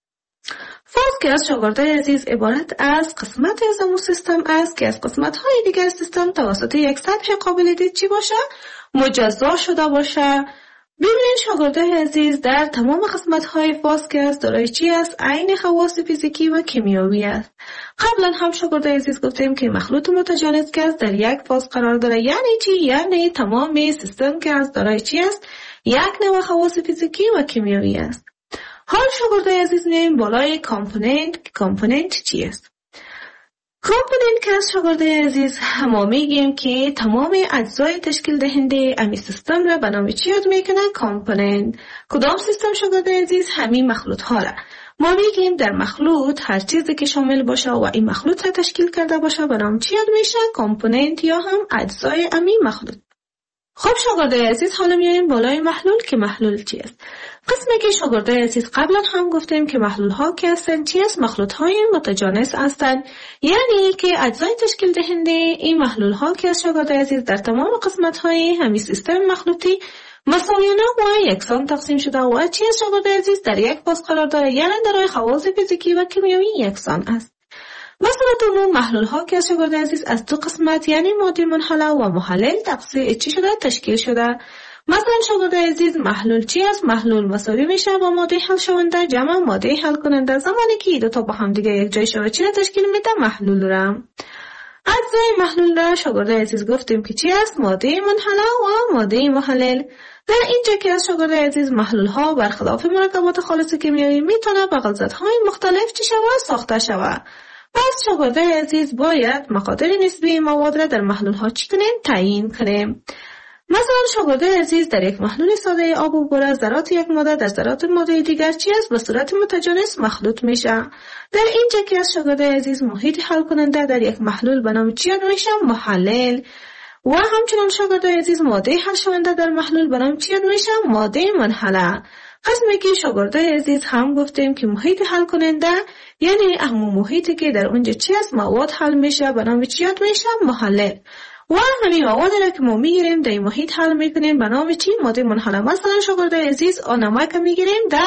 فاز که از شاگردای عزیز عبارت از قسمت از اون سیستم است که از قسمت های دیگر سیستم توسط یک سطح قابل دید چی باشه؟ مجزا شده باشه. ببینید شاگردای عزیز در تمام قسمت های فاز که است دارای چی است؟ عین خواص فیزیکی و کیمیایی است. قبلا هم شاگردای عزیز گفتیم که مخلوط متجانس که است در یک فاز قرار داره. یعنی چی؟ یعنی تمام سیستم که است دارای چی است؟ یک نوع خواص فیزیکی و کیمیایی است. حال شاگردای عزیز میایم بالای کامپوننت. کامپوننت چی است؟ کامپوننت که از شاگردای عزیز ما میگیم که تمام اجزای تشکیل دهنده امی سیستم را به نام چی یاد میکنه؟ کامپوننت. کدام سیستم شاگردای عزیز؟ همین مخلوط ها را ما میگیم در مخلوط هر چیزی که شامل باشه و این مخلوط را تشکیل کرده باشه به نام چی یاد میشه؟ کامپوننت یا هم اجزای امی مخلوط. خب شاگردای عزیز حالا میایم بالای محلول که محلول چی است؟ قسمی که شاگردای عزیز قبلا هم گفتیم که محلول ها که هستند چی است؟ مخلوط های متجانس هستند. یعنی که اجزای تشکیل دهنده این محلول ها که از شاگردای عزیز در تمام قسمت های همین سیستم مخلوطی مساویانه و یکسان تقسیم شده و چی است شاگردای عزیز در یک فاز قرار داره. یعنی دارای خواص فیزیکی و کیمیایی یکسان است. مثلا عموم محلول ها که از شاگردای عزیز از دو قسمت یعنی ماده منحله و محلل تقسیم چی شده؟ تشکیل شده. مثلا شاگردای عزیز محلول چی است؟ محلول مساوی میشه با ماده حل شونده جمع ماده حل کننده. زمانی که دو تا با هم دیگه یک جای شود چی تشکیل میده؟ محلول را. اجزای محلول را شاگردای عزیز گفتیم که چی است؟ ماده منحله و ماده محلل. در اینجا که از شاگردای عزیز محلول ها برخلاف مرکبات خالص کیمیایی میتونه با غلظت‌های مختلف چی شود؟ ساخته شود. پس شاگردای عزیز باید مقادیر نسبی مواد را در محلول ها چی کنیم؟ تعیین کنیم. مثلا شاگردای عزیز در یک محلول ساده آب و بوره ذرات یک ماده در ذرات ماده دیگر چی است؟ به صورت متجانس مخلوط میشه. در اینجا که از شاگردای عزیز محیط حل کننده در یک محلول به نام چی یاد میشه؟ محلل. و همچنان شاگردای عزیز ماده حل شونده در محلول به نام چی یاد میشه؟ ماده منحله. قسمی که شاگردای عزیز هم گفتیم که محیط حل کننده یعنی همون محیطی که در اونجا چی است؟ مواد حل میشه به نام چی یاد میشه؟ محلل. و همین موادی را که ما میگیریم در محیط حل میکنیم به نام چی؟ ماده منحله. مثلا شاگردای عزیز نمک میگیریم در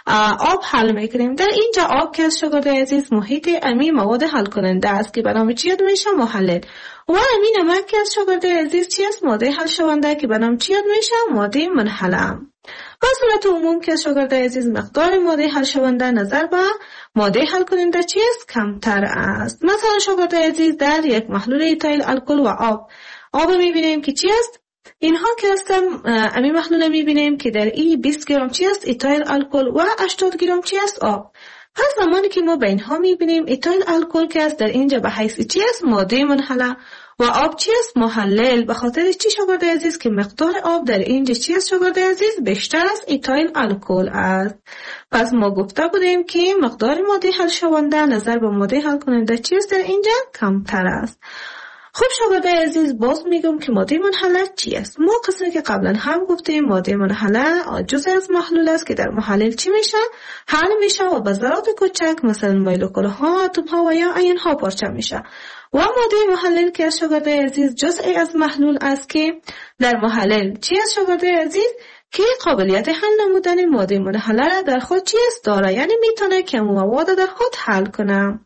آب حل میکنیم. در اینجا آب که از شاگردای عزیز محیط امی مواد حل کننده است که به نام چی یاد میشه؟ محلل. و همین نمک که از شاگردای عزیز چی است؟ ماده حل شونده که به نام چی یاد میشه؟ ماده منحله. به صورت عموم که شاگردای عزیز مقدار ماده حل شونده نظر به ماده حل کننده چی است؟ کمتر است. مثلا شاگردای عزیز در یک محلول ایتایل الکل و آب آب میبینیم که چی است؟ اینها که هستن امی محلول میبینیم که در این بیست گرم چی است؟ ایتایل الکل و هشتاد گرم چی است؟ آب. پس زمانی که ما به اینها میبینیم ایتایل الکل که است در اینجا به حیث چی است؟ ماده منحله و آب چی است؟ محلل. به خاطر چی شاگردای عزیز که مقدار آب در اینجا چی است شاگردای عزیز؟ بیشتر از ایتایل الکل است. پس ما گفته بودیم که مقدار ماده حل شونده نظر به ماده حل کننده چی است در اینجا؟ کمتر است. خب شاگردای عزیز باز میگم که ماده منحله چی است؟ ما قسمی که قبلا هم گفتیم ماده منحله جزء از محلول است که در محلل چی میشه؟ حل میشه و به ذرات کوچک مثلا مولکول ها، اتم ها و یا آیون ها پارچه میشه. و ماده محلل که از شاگردای عزیز جزئی از محلول است که در محلل چی است شاگردای عزیز؟ که قابلیت حل نمودن ماده منحله را در خود چی است؟ داره. یعنی میتونه که مواد در خود حل کنه.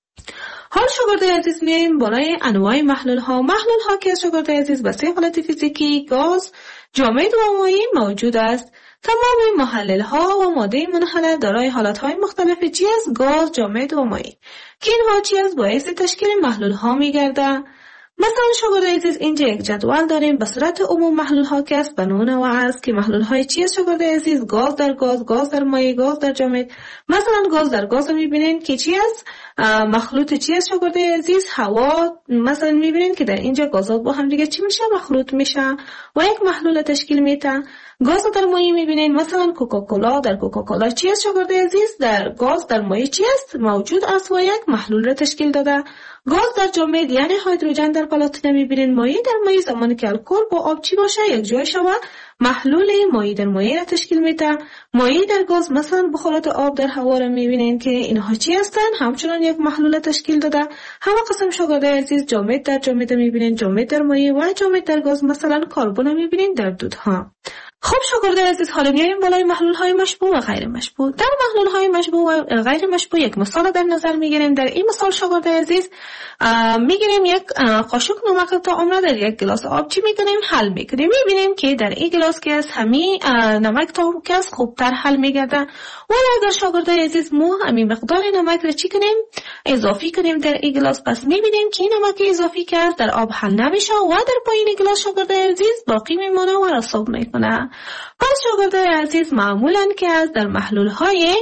حال شاگردای عزیز میایم بالای انواع محلول ها. محلول ها که از شاگردای عزیز به سه حالت فیزیکی گاز، جامد و مایع موجود است. تمام محلل ها و ماده منحله دارای حالت های مختلف چی است؟ گاز، جامد و مایع که اینها چی است؟ باعث تشکیل محلول ها میگرده. مثلا شاگردای عزیز اینجا یک جدول داریم به صورت عموم محلول ها که است به نوع است که محلول های چی است شاگردای عزیز؟ گاز در گاز، گاز در مایع، گاز در جامد. مثلا گاز در گاز میبینین که چی است؟ مخلوط چی است شاگردای عزیز؟ هوا. مثلا میبینین که در اینجا گازات با هم دیگه چی میشه؟ مخلوط میشه و یک محلول تشکیل میده. گاز در مایع میبینین مثلا کوکاکولا در کوکاکولا چی است شاگردای عزیز؟ در گاز در مایع چی است؟ موجود است و یک محلول را تشکیل داده. گاز در جامد یعنی هیدروژن در غلط نمیبینین مایع در مایع زمانی که الکل با آب چی باشه یک جای شود محلول مایع در مایع را تشکیل میده. مایع در گاز مثلا بخارات آب در هوا را میبینین که اینها چی هستن؟ همچنان یک محلول تشکیل داده. همه قسم شاگردای عزیز جامد در جامد میبینین، جامد در مایع و جامد در گاز مثلا کربن میبینین در دودها. خب شاگردای عزیز حالا میایم بالای محلول های مشبوع و غیر مشبوع. در محلول های مشبوع و غیر مشبوع یک مثال در نظر میگیریم. در این مثال شاگردای عزیز میگیریم یک قاشق نمک تا عمره در یک گلاس آب چی میکنیم؟ حل میکنیم. میبینیم که در این گلاس که از همین نمک تا که از خوبتر حل میگرده. ولی اگر شاگردای عزیز ما همین مقدار نمک را چی کنیم؟ اضافی کنیم در این گلاس، پس میبینیم که این نمک اضافی که از در آب حل نمیشه و در پایین گلاس شاگردای عزیز باقی میمونه و رسوب میکنه. پس شاگردای عزیز معمولاً که از در محلول های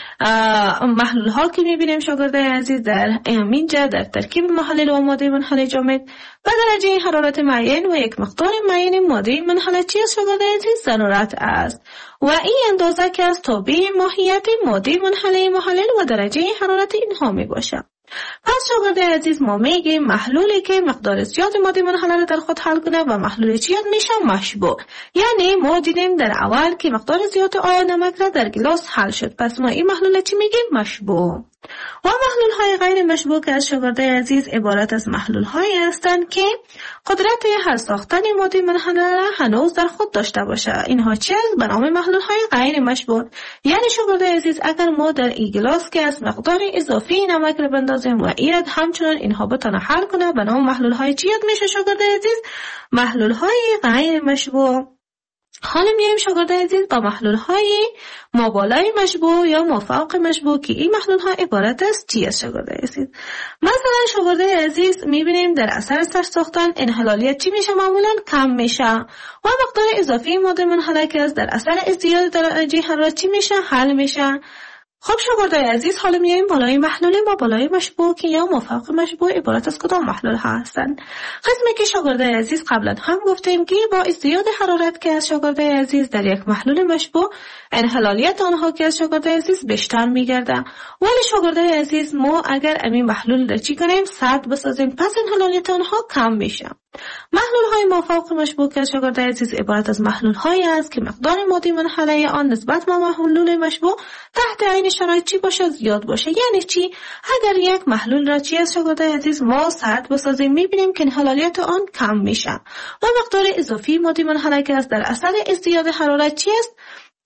محلول ها که میبینیم شاگردای عزیز در اینجا در ترکیب محلول و ماده منحل جامد به درجه حرارت معین و یک مقدار معین ماده منحل چی است شاگردای عزیز؟ ضرورت است و این اندازه که از تابع ماهیت ماده منحل محلل و درجه حرارت اینها می باشه. پس شاگردای عزیز ما میگیم محلولی که مقدار زیاد ماده منحله را در خود حل کنه و محلول چی میشه؟ مشبوع. یعنی ما دیدیم در اول که مقدار زیاد آب نمک را در گلاس حل شد، پس ما این محلول چی میگیم؟ مشبوع. و محلول های غیر مشبوع که از شاگردای عزیز عبارت از محلول هایی هستند که قدرت حل ساختن ماده منحله را هنوز در خود داشته باشه. اینها چی است؟ به نام محلول های غیر مشبوع. یعنی شاگردای عزیز اگر ما در این گلاس که از مقدار اضافی نمک را بندازیم و ایراد همچنان اینها بتونه حل کنه، به نام محلول های چی میشه شاگردای عزیز؟ محلول های غیر مشبوع. حالا میایم شاگردای عزیز با محلول های مابالای مشبوع یا مافوق مشبوع که این محلول ها عبارت است چی است شاگردای عزیز؟ مثلا شاگردای عزیز میبینیم در اثر سرد ساختن انحلالیت چی میشه؟ معمولا کم میشه و مقدار اضافی ماده منحله که از در اثر ازدیاد درجه حرارت چی میشه؟ حل میشه. خب شاگردای عزیز حالا میایم بالای محلول ما بالای مشبوع که یا مافوق مشبوع عبارت از کدام محلول ها هستند؟ قسمی که شاگردای عزیز قبلا هم گفتیم که با ازدیاد حرارت که از شاگردای عزیز در یک محلول مشبوع انحلالیت آنها که از شاگردای عزیز بیشتر میگرده. ولی شاگردای عزیز ما اگر این محلول را چی کنیم؟ سرد بسازیم، پس انحلالیت آنها کم میشه. محلول های مافوق مشبوع که شاگردای عزیز عبارت از محلول هایی است که مقدار ماده منحله آن نسبت به محلول مشبوع تحت عین شرایط چی باشه؟ زیاد باشه. یعنی چی؟ اگر یک محلول را چی از شاگردای عزیز ما سرد بسازیم میبینیم که انحلالیت آن کم میشه و مقدار اضافی ماده منحله که است در اثر ازدیاد حرارت چی است؟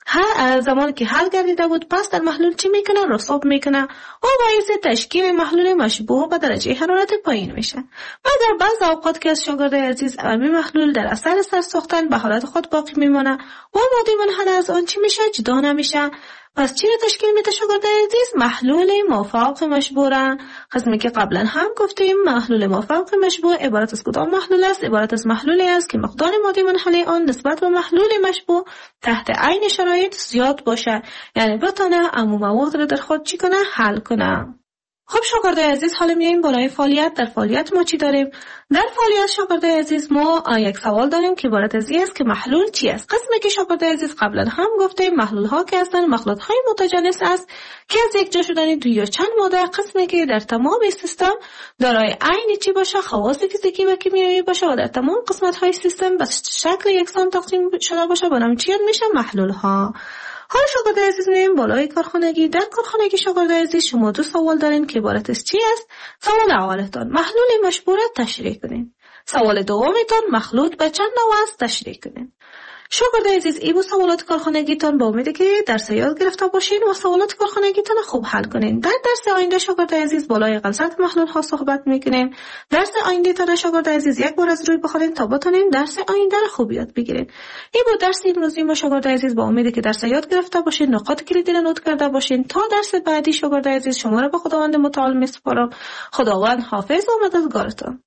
هر زمان که حل گردیده بود پس در محلول چی میکنه؟ رسوب میکنه و باعث تشکیل محلول مشبوع به درجه حرارت پایین میشه. و در بعض اوقات که از شاگردای عزیز امی محلول در اثر سرد ساختن به حالت خود باقی میمونه و ماده منحله از آن چی میشه؟ جدا نمیشه. پس چی را تشکیل میده شاگردای عزیز؟ محلول مافوق مشبوع. قسمی که قبلا هم گفتیم محلول مافوق مشبوع عبارت از کدام محلول است؟ عبارت از محلولی است که مقدار ماده منحله آن نسبت به محلول مشبوع تحت عین شرایط زیاد باشه، یعنی بتونه عموم مواد را در خود چی کنه؟ حل کنه. خب شاگردای عزیز حالا میایم بالای فعالیت. در فعالیت ما چی داریم؟ در فعالیت شاگردای عزیز ما یک سوال داریم که عبارت از این است که محلول چی است؟ قسمی که شاگردای عزیز قبلا هم گفتیم محلول ها که هستن مخلوط های متجانس است که از یک جا شدن دو یا چند ماده، قسمی که در تمام سیستم دارای عین چی باشه؟ خواص فیزیکی و کیمیایی باشه و در تمام قسمت های سیستم به شکل یکسان تقسیم شده باشه، به نام چی میشه؟ محلول ها. حالا شاگردای عزیز میایم بالای کارخانگی. در کارخانگی شاگردای عزیز شما دو سوال دارین که عبارت از چی است؟ سوال اولتان محلول مشبوع را تشریح کنین. سوال دومتان مخلوط به چند نوع است تشریح کنین. شاگردای عزیز این بود سوالات کارخانگیتان. با امید که درس یاد گرفته باشین و سوالات کارخانگیتان خوب حل کنین. در درس آینده شاگردای عزیز بالای غلظت محلول ها صحبت میکنیم. درس آینده تان شاگردای عزیز یک بار از روی بخونین تا بتونین درس آینده را خوب یاد بگیرین. این بود درس امروزی ما شاگردای عزیز. با امید که درس یاد گرفته باشین، نقاط کلیدی را نوت کرده باشین. تا درس بعدی شاگردای عزیز شما را به خداوند متعال میسپارم. خداوند حافظ و مددگارتان.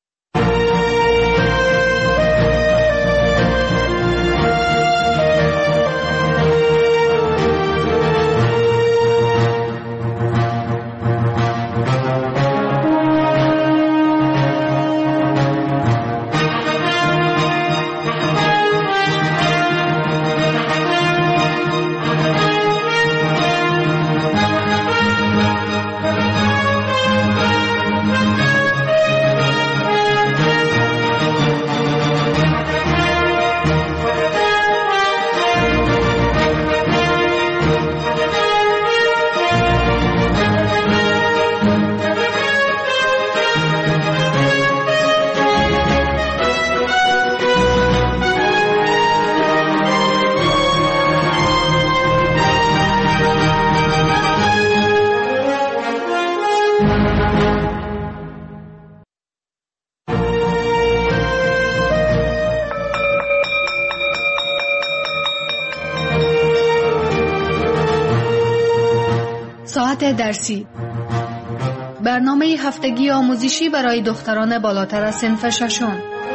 ساعت درسی، برنامه هفتگی آموزشی برای دختران بالاتر از صنف ششم.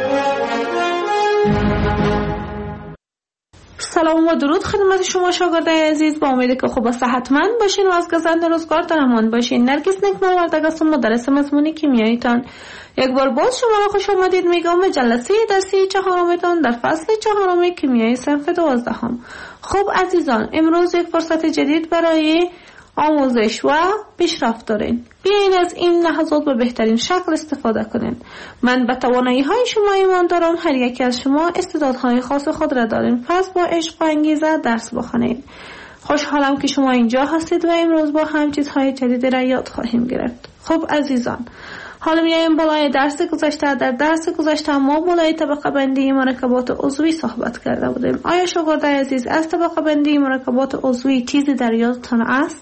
سلام و درود خدمت شما شاگردای عزیز، با امیدی که خوب و صحتمند باشین و از گزند روزگار در امان باشین. نرگس نکمالورد هستم، مدرس مضمون کیمیاییتان. یک بار باز شما را خوش آمدید میگم به جلسه درسی چهارمتان در فصل چهارم کیمیای صنف دوازدهم. خب عزیزان، امروز یک فرصت جدید برای آموزش و پیشرفت دارین. بیاین از این لحظات به بهترین شکل استفاده کنین. من به توانایی های شما ایمان دارم. هر یکی از شما استعدادهای خاص خود را دارین، پس با عشق و انگیزه درس بخونید. خوشحالم که شما اینجا هستید و امروز با هم چیزهای جدید را یاد خواهیم گرفت. خب عزیزان، حالا میایم بالای درس گذشته. در درس گذشته ما بالای طبقه بندی مرکبات عضوی صحبت کرده بودیم. آیا شاگردای عزیز از طبقه بندی مرکبات عضوی چیزی در یادتان است؟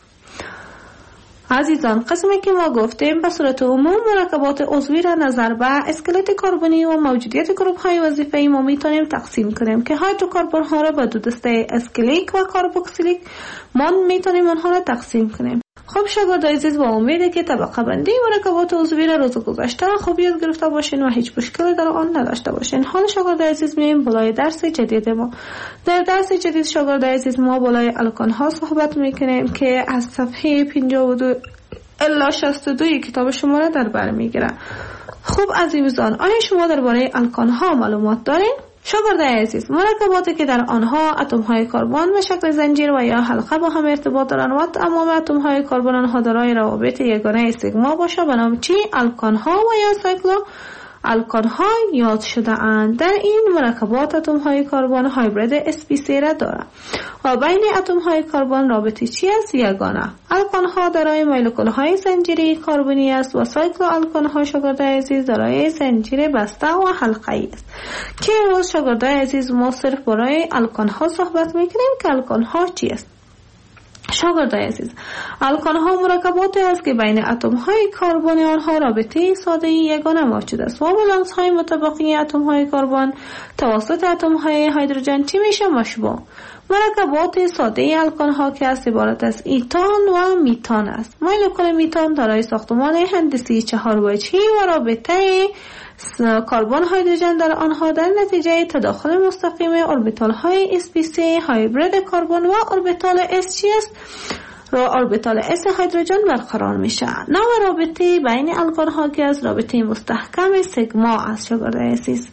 عزیزان، قسمی که ما گفتیم به صورت عموم مرکبات عضوی را نظر به اسکلت کربنی و موجودیت گروپ های وظیفه‌ای ما میتونیم تقسیم کنیم که هیدروکربن ها را به دو دسته اسکلیک و کاربوکسیلیک ما میتونیم آنها را تقسیم کنیم. خب شاگردای عزیز، با امیده که طبقه بندی مرکبات عضوی را روز گذشته خوب یاد گرفته باشین و هیچ مشکلی در آن نداشته باشین. حالا شاگردای عزیز میایم بالای درس جدید ما. در درس جدید شاگردای عزیز ما بالای الکان ها صحبت میکنیم که از صفحه پنجاه و دو الی شصت و دو کتاب شما را در بر میگیره. خب عزیزان، آیا شما درباره الکان ها معلومات دارین؟ شاگردای عزیز، مرکباتی که در آنها اتم های کربن به شکل زنجیر و یا حلقه با هم ارتباط دارند و تمام اتم های کربن آنها دارای روابط یگانه سیگما باشه به نام چی؟ الکان ها و یا سایکلو الکان ها یاد شده اند. در این مرکبات اتم های کربن هایبرید اس پی سی را دارند و بین اتم های کربن رابطه چی است؟ یگانه. الکان ها دارای مولکول های زنجیری کربنی است و سایکلو الکان ها شاگردای عزیز دارای زنجیر بسته و حلقه‌ای است که امروز شاگردای عزیز ما صرف برای الکان ها صحبت میکنیم که الکان ها چی است. شاگردای عزیز، الکان ها مرکباتی است که بین اتم های کربن آنها رابطه ساده یگانه موجود است و بالانس های مطابقی اتم های کربن توسط اتم های هیدروژن چی میشه؟ مشبوع. مرکبات ساده الکان ها که از عبارت از ایتان و میتان است. مولکول میتان دارای ساختمان هندسی چهار وجهی و رابطه کربن هیدروژن در آنها در نتیجه تداخل مستقیم اوربیتال های اس پی سی هایبرید کربن و اوربیتال اس چی است؟ را اوربیتال اس هیدروژن برقرار میشه. نوع رابطه بین الکان ها که از رابطه مستحکم سیگما است. شاگردای عزیز،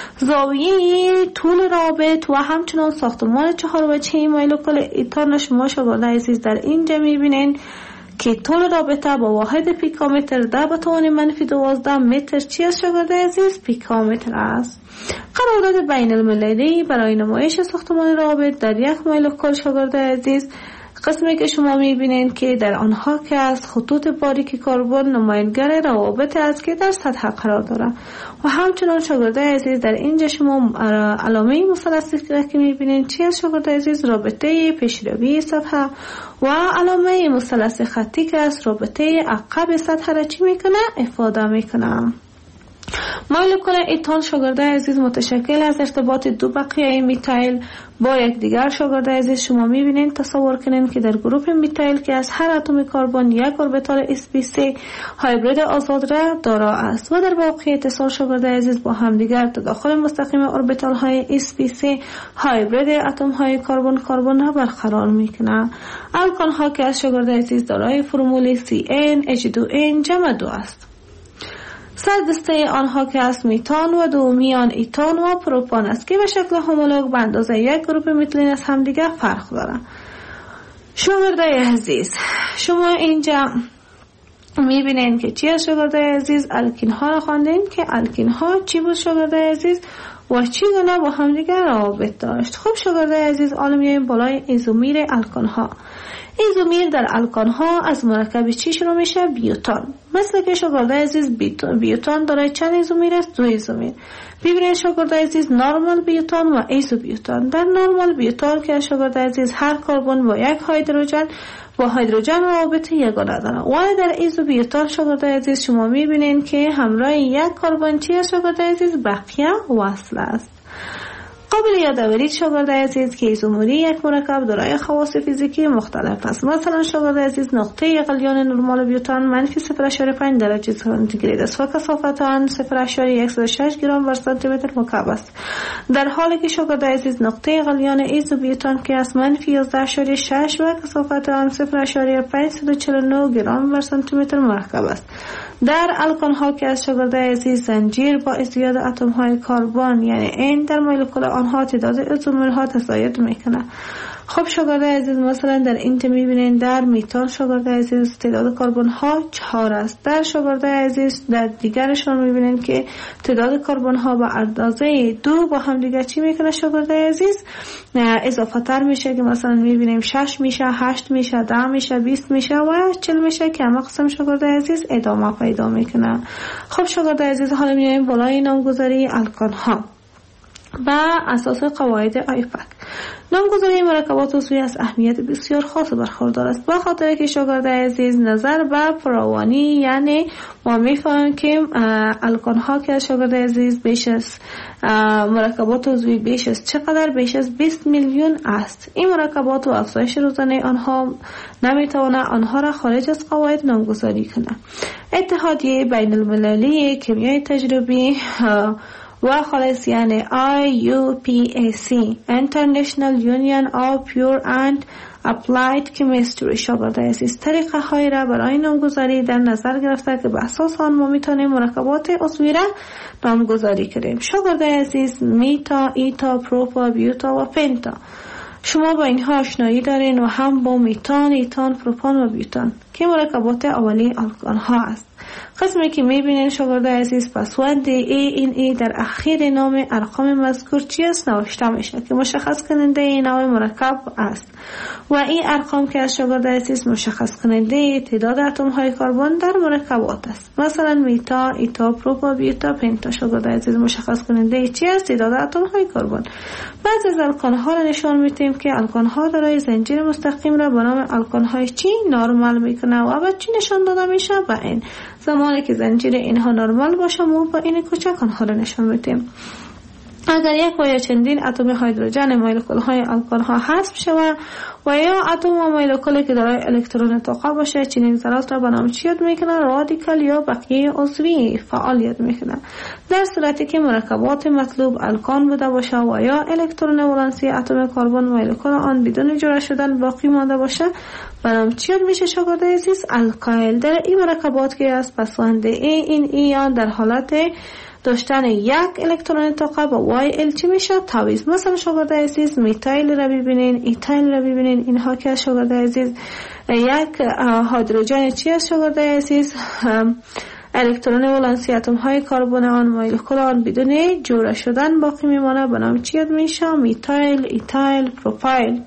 زاویه طول رابط و همچنان ساختمان چهار وجهی مولکول ایتان شما شاگردای عزیز در اینجا میبینین که طول رابطه با واحد پیکومتر ده به توان منفی دوازده متر چی است شاگردای عزیز؟ پیکومتر است. قرارداد بین المللی برای نمایش ساختمان رابط در یک مولکول شاگردای عزیز، قسمی که شما میبینید که در آنها که از خطوط باریک کربن نمایانگر روابط است که در سطح قرار داره و همچنان شاگردای عزیز در اینجا شما علامه مثلثی که میبینید چی است شاگردای عزیز؟ رابطه پیشروی سطح و علامه مثلث خطی که از رابطه عقب سطح را چی میکنه؟ افاده میکنه. مولکول ایتان شاگردای عزیز متشکل از ارتباط دو بقیه میتایل با یک دیگر. شاگردای عزیز شما میبینید، تصور کنید که در گروپ میتایل که از هر اتم کربن یک اوربیتال اس پی سی هایبرید آزاد را دارا است و در واقع اتصال شاگردای عزیز با هم دیگر تداخل مستقیم اوربیتال های اس پی سی هایبرید اتم های کربن کربن را برقرار میکنه. الکان ها که از شاگردای عزیز دارای فرمول سی ان اچ دو ان جمع دو است. سردسته آنها که از میتان و دومیان ایتان و پروپان است که به شکل همولوگ به اندازه یک گروپ میتلین از همدیگر فرق دارند. شاگردای عزیز، شما اینجا میبینین که چی از شاگردای عزیز؟ الکین ها را خواندین که الکین ها چی بود شاگردای عزیز و چی گونه با همدیگر روابط داشت. خب شاگردای عزیز، حالا میایم بالای ایزومیر الکان ها. ایزومیر در الکان ها از مرکب چی شروع میشه؟ بیوتان. مثل که شاگردای عزیز بیوتان دارای چند ایزومیر است؟ دو ایزومیر. ببینید شاگردای عزیز، نورمال بیوتان و ایزو بیوتان. در نورمال بیوتان که شاگردای عزیز هر کربن با یک هیدروژن با هیدروژن روابط یگانه داره، ولی در ایزو بیوتان شاگردای عزیز شما میبینید که همراه یک کربن چی است شاگردای عزیز؟ بقیه وصل است. قابل یادآوری شاگردای عزیز که ایزومری یک مرکب دارای خواص فیزیکی مختلف است. مثلا شاگردای عزیز نقطه غلیان نرمال بیوتان منفی صفر ممیز پنج درجه سانتیگراد است و کثافت آن صفر ممیز صد و شش گرم بر سانتی متر مکعب است، در حالی که شاگردای عزیز نقطه غلیان ایزوبیوتان که از منفی یازده ممیز شش و کثافت آن صفر ممیز پانصد و چهل و نه گرم بر سانتی متر مرکب است. در الکان ها که از شاگردای عزیز زنجیر با ازدیاد اتم های کربن یعنی این در مولکول آنها تعداد ایزومر ها تزاید میکنه. خب شاگردای عزیز مثلا در این میبینین در میتان شاگردای عزیز تعداد کربن ها چهار است. در شاگردای عزیز در دیگرشان میبینین که تعداد کربن ها به اندازه دو با هم دیگه چی میکنه شاگردای عزیز اضافه تر میشه که مثلا میبینیم شش میشه، هشت میشه، ده میشه، بیست میشه و چهل میشه که همه قسم شاگردای عزیز ادامه پیدا میکنه. خب شاگردای عزیز حالا میایم بالای نامگذاری الکان ها با اساس قواعد آیپک. نامگذاری مرکبات عضوی از اهمیت بسیار خاص برخوردار است، به خاطر که شاگردای عزیز نظر به فراوانی یعنی ما میفهمیم که الکان ها که شاگردای عزیز بیش از مرکبات عضوی بیش از چقدر بیش از بیست میلیون است. این مرکبات و افزایش روزانه آنها نمیتونه آنها را خارج از قواعد نامگذاری کنه. اتحادیه بین المللی کیمیای تجربی و خالص یعنی آی یو پی ای سی International Union of Pure and Applied Chemistry شاگردای عزیز طریقه های را برای نامگذاری در نظر گرفته که به اساس آن ما میتونیم مرکبات عضوی را نامگذاری کنیم. شاگردای عزیز میتا، ایتا، پروپا، بیوتا و پنتا شما با اینها آشنایی دارین و هم با میتان، ایتان، پروپان و بیوتان که مرکبات اولیه الکان ها است. قسمی که میبینین شاگردای عزیز پسوند ای این ای در اخیر نام ارقام مذکور چی است نوشته میشه که مشخص کننده این نوع مرکب است و این ارقام که از شاگردای عزیز مشخص کننده تعداد اتم های کربن در مرکبات است. مثلا میتا، ایتا، پروپا، بیوتا، پنتا شاگردای عزیز مشخص کننده چی است تعداد اتم های کربن. بعضی از الکان ها را نشان میدیم که الکان ها دارای زنجیر مستقیم را به نام الکان های چی نرمال میکنه و بعد چی نشان داده میشه با این زمانی که زنجیر اینها نرمال باشه ما با این کوچک آنها را نشان میدیم. اگر یک و یا چندین اتم هیدروژن مولکول های الکان ها حذف شود و یا اتم و مولکولی که دارای الکترون طاقه باشه چنین ذرات را به نام چی یاد میکنه رادیکال یا بقیه عضوی فعالیت میکنه. در صورتی که مرکبات مطلوب الکان بوده باشه و یا الکترون ولانسی اتم کربن مولکول آن بدون جدا شدن باقی مانده باشه به نام چی یاد میشه شاگردای عزیز الکایل. در این مرکبات که از پسوند ای این ای در حالت داشتن یک الکترون طاقه با وای ال چی میشه تعویض. مثلا شاگردای عزیز میتایل را ببینین، ایتایل را ببینین، اینها که شاگردای عزیز یک هیدروژن چی است شاگردای عزیز الکترون ولانسی اتم های کربن آن مولکول آن بدون جوړه شدن باقی میمانه به نام چی میشه میتایل، ایتایل، پروپایل.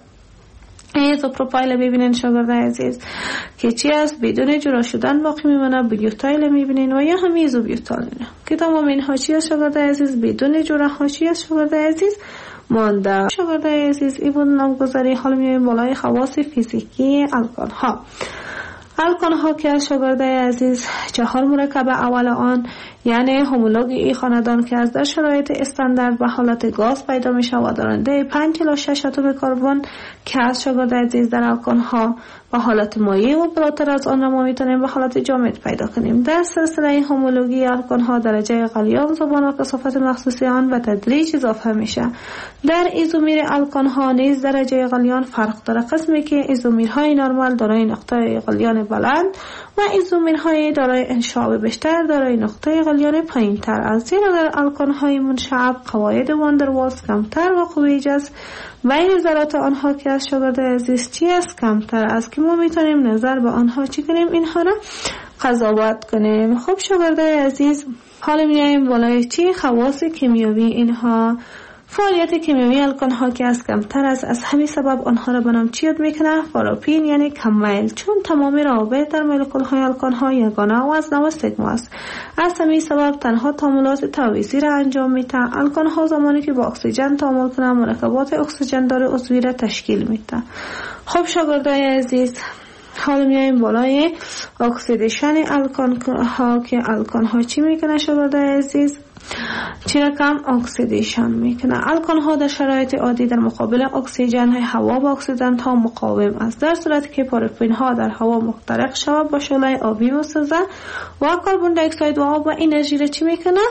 ایزو پروپایل ببینین شاگردای عزیز که چی است بدون جدا شدن باقی میمونه بیوتایل میبینین و یا هم ایزو بیوتایل که تمام اینها چی است شاگردای عزیز بدون جدا ها چی است شاگردای عزیز مانده. شاگردای عزیز این بود نامگذاری. حالا میایم بالای خواص فیزیکی الکان ها. الکان ها که از شاگردای عزیز چهار مرکب اول آن یعنی همولوگ ای خاندان که از در شرایط استاندارد به حالت گاز پیدا می شود دارنده پنج الی شش اتم کربن که از شاگردای عزیز در الکان ها به حالت مایع و بالاتر از آن را ما میتونیم به حالت جامد پیدا کنیم. در سلسله همولوگی الکان ها درجه غلیان زبان و کثافت مخصوصی آن به تدریج اضافه میشه. در ایزومیر الکان ها نیز درجه غلیان فرق داره، قسمی که ایزومیرهای نرمال دارای نقطه غلیان بلند و ایزومیرهای دارای انشعاب بیشتر دارای نقطه غلیان پایین‌تر است. زیرا در الکان های منشعب قواعد واندروالز کمتر و قوه جذب بین ذرات آنها که از شاگردای عزیز چی است کمتر است که ما میتونیم نظر به آنها چی کنیم اینها را قضاوت کنیم. خب شاگردای عزیز حالا میایم بالای چی خواص کیمیایی اینها. فعالیت کیمیایی الکان ها که از کمتر است از همین سبب آنها را به نام چی یاد میکنه فاروپین یعنی کم میل، چون تمام روابط در مولکول های الکان ها یگانه و از نوع سیگما است. از همین سبب تنها تعاملات تعویضی را انجام میده. الکان ها زمانی که با اکسیژن تعامل کنند مرکبات اکسیژن دار عضوی را تشکیل میده. خب شاگردای عزیز حالا میایم بالای اکسیدیشن الکان ها که الکان ها چی میکنه شاگردای عزیز چرا کم اکسیدیشن میکنه. الکل ها در شرایط عادی در مقابل اکسیژن های هوا و اکسیدنت ها مقاوم است. در صورتی که پارافین ها در هوا مخترق شود با شعله آبی میسازه و کربن دی اکساید و آب و انرژی را چی میکنه؟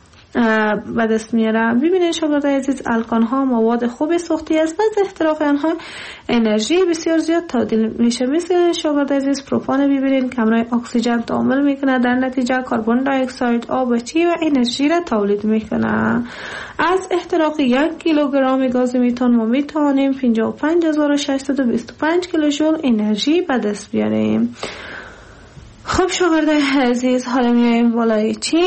به دست میاره. ببینید شاگردای عزیز، الکل ها مواد خوب سوختی است و از احتراق آنها انرژی بسیار زیاد تولید میشه. مثل شاگردای عزیز پروپان ببینید که همراه اکسیژن تعامل میکنه، در نتیجه کربن دی اکساید، آب چی و انرژی را تولید میکنه. از احتراق یک کیلوگرم گاز میتان ما میتونیم پنجاه و پنج هزار و ششصد و بیست و پنج کیلوژول انرژی به دست بیاریم. خب شاگردای عزیز، حالا میایم بالای چی؟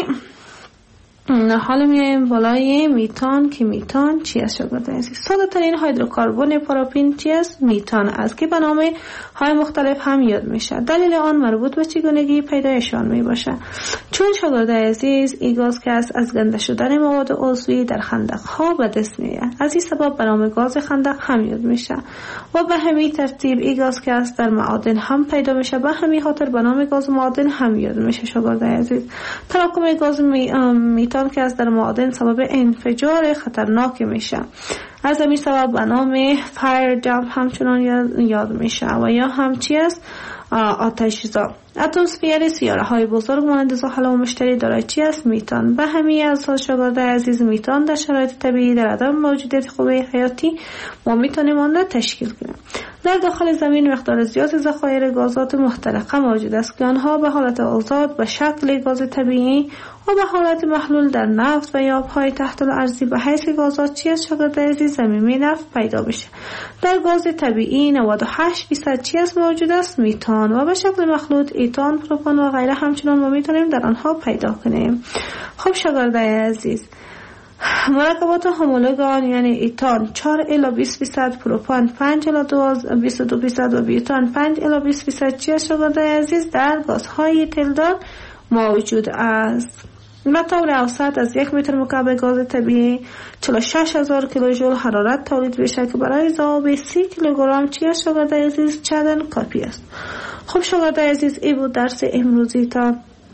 حالا میایم بالای میتان که میتان چی است شاگردان عزیز؟ ساده ترین هیدروکربن پاراپین چی است؟ میتان است که به نام های مختلف هم یاد میشه. دلیل آن مربوط به چگونگی پیدایشان می باشه. چون شاگردان عزیز این گاز که است از گنده شدن مواد عضوی در خندق ها به دست میاد، از این سبب به نام گاز خندق هم یاد میشه و به همین ترتیب این گاز که است در معادن هم پیدا میشه، به همین خاطر به نام گاز معادن هم یاد میشه. شاگردان عزیز، تراکم گاز می... میتان که از در معادن سبب انفجار خطرناک میشه، از همین سبب به نام فایر جمپ همچنان یاد میشه و یا هم چی است؟ آتش‌زا. اتمسفر سیاره های بزرگ مانند زحل و مشتری دارای چی است؟ میتان. به همین اساس شاگردای عزیز، میتان در شرایط طبیعی در عدم موجودیت خوبه حیاتی ما میتونیم آن را تشکیل کنیم. در داخل زمین مقدار زیاد ذخایر گازات محترقه موجود است که آنها به حالت آزاد به شکل گاز طبیعی و به حالت محلول در نفت و یا آبهای تحت الارضی به حیث گازات چی است شاگردای عزیز؟ زمینی نفت پیدا میشه. در گاز طبیعی نود و هشت درصد چی است موجود است؟ میتان و به شکل مخلوط ایتان، پروپان و غیره همچنان ما میتونیم در آنها پیدا کنیم. خب شاگردای عزیز، مرکبات همولوگ آن یعنی ایتان چهار الی بیست درصد، پروپان پنج الی بیست و دو درصد و بیوتان پنج الی بیست درصد چی است شاگردای عزیز؟ در گازهای تلدار موجود است. به طور اوسط از یک متر مکعب گاز طبیعی چهل و شش هزار کیلوژول حرارت تولید میشه که برای ذوب سی کیلوگرم چی است شاگردای عزیز؟ چندان کافی است. خب شاگردای عزیز، این بود درس امروزی. تا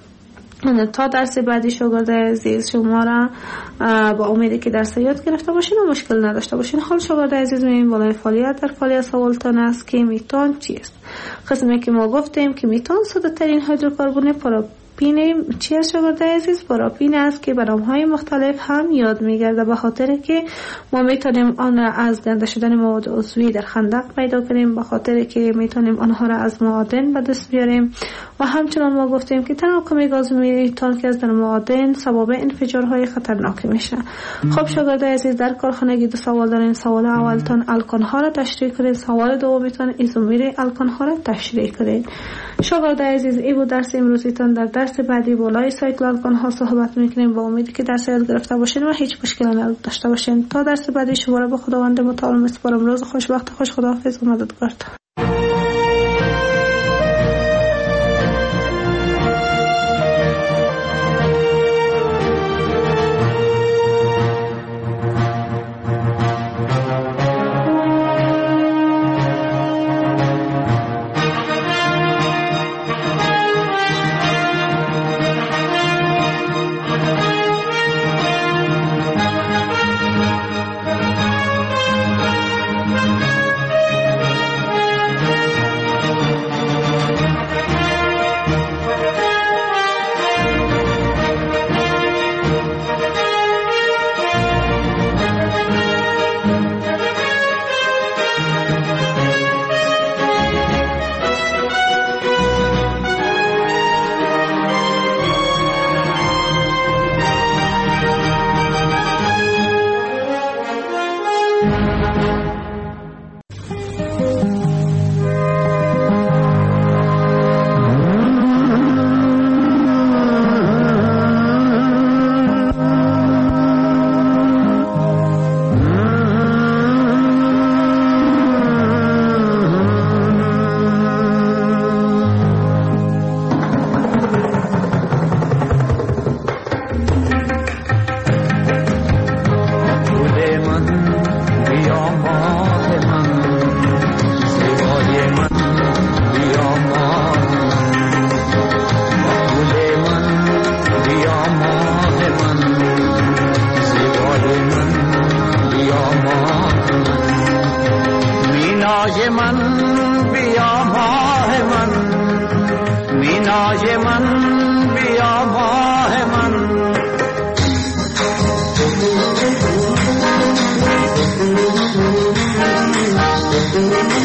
تا درس بعدی شاگردای عزیز شما را با امیدی که درس یاد گرفته باشین و مشکل نداشته باشین. حال شاگردای عزیز می‌بینیم بالای فعالیت در فعالیت سوالتان است که میتان چیست؟ قسمی که ما گفتیم که میتان ساده ترین هیدروکربن پاراپین چی است شاگردای عزیز؟ پاراپین است که به نام‌های مختلف هم یاد می‌گرده، به خاطر که ما میتونیم آن را از گنده شدن مواد عضوی در خندق پیدا کنیم، به خاطر که میتونیم آنها را از معادن به دست بیاریم و همچنان ما گفتیم که تراکم گاز میتان که از در معادن سبب انفجارهای خطرناک میشه. خب شاگردای عزیز، در کارخانگی دو سوال دارین. سوال اولتان الکن ها را تشریح کنید، سوال دومیتان ایزومر الکن ها را تشریح کنید. شاگردای عزیز، این بود درس امروزیتان. در درس بعدی بالای سایکل الکن ها صحبت میکنیم. با امیدی که درس یاد گرفته باشین و هیچ مشکلی نداشته باشین. تا درس بعدی شما را به خداوند متعال میسپارم. روز خوش، وقت خوش، خداحافظ و مددگار. مینای من بیا ماه من، مینای من بیا ماه من. Thank you.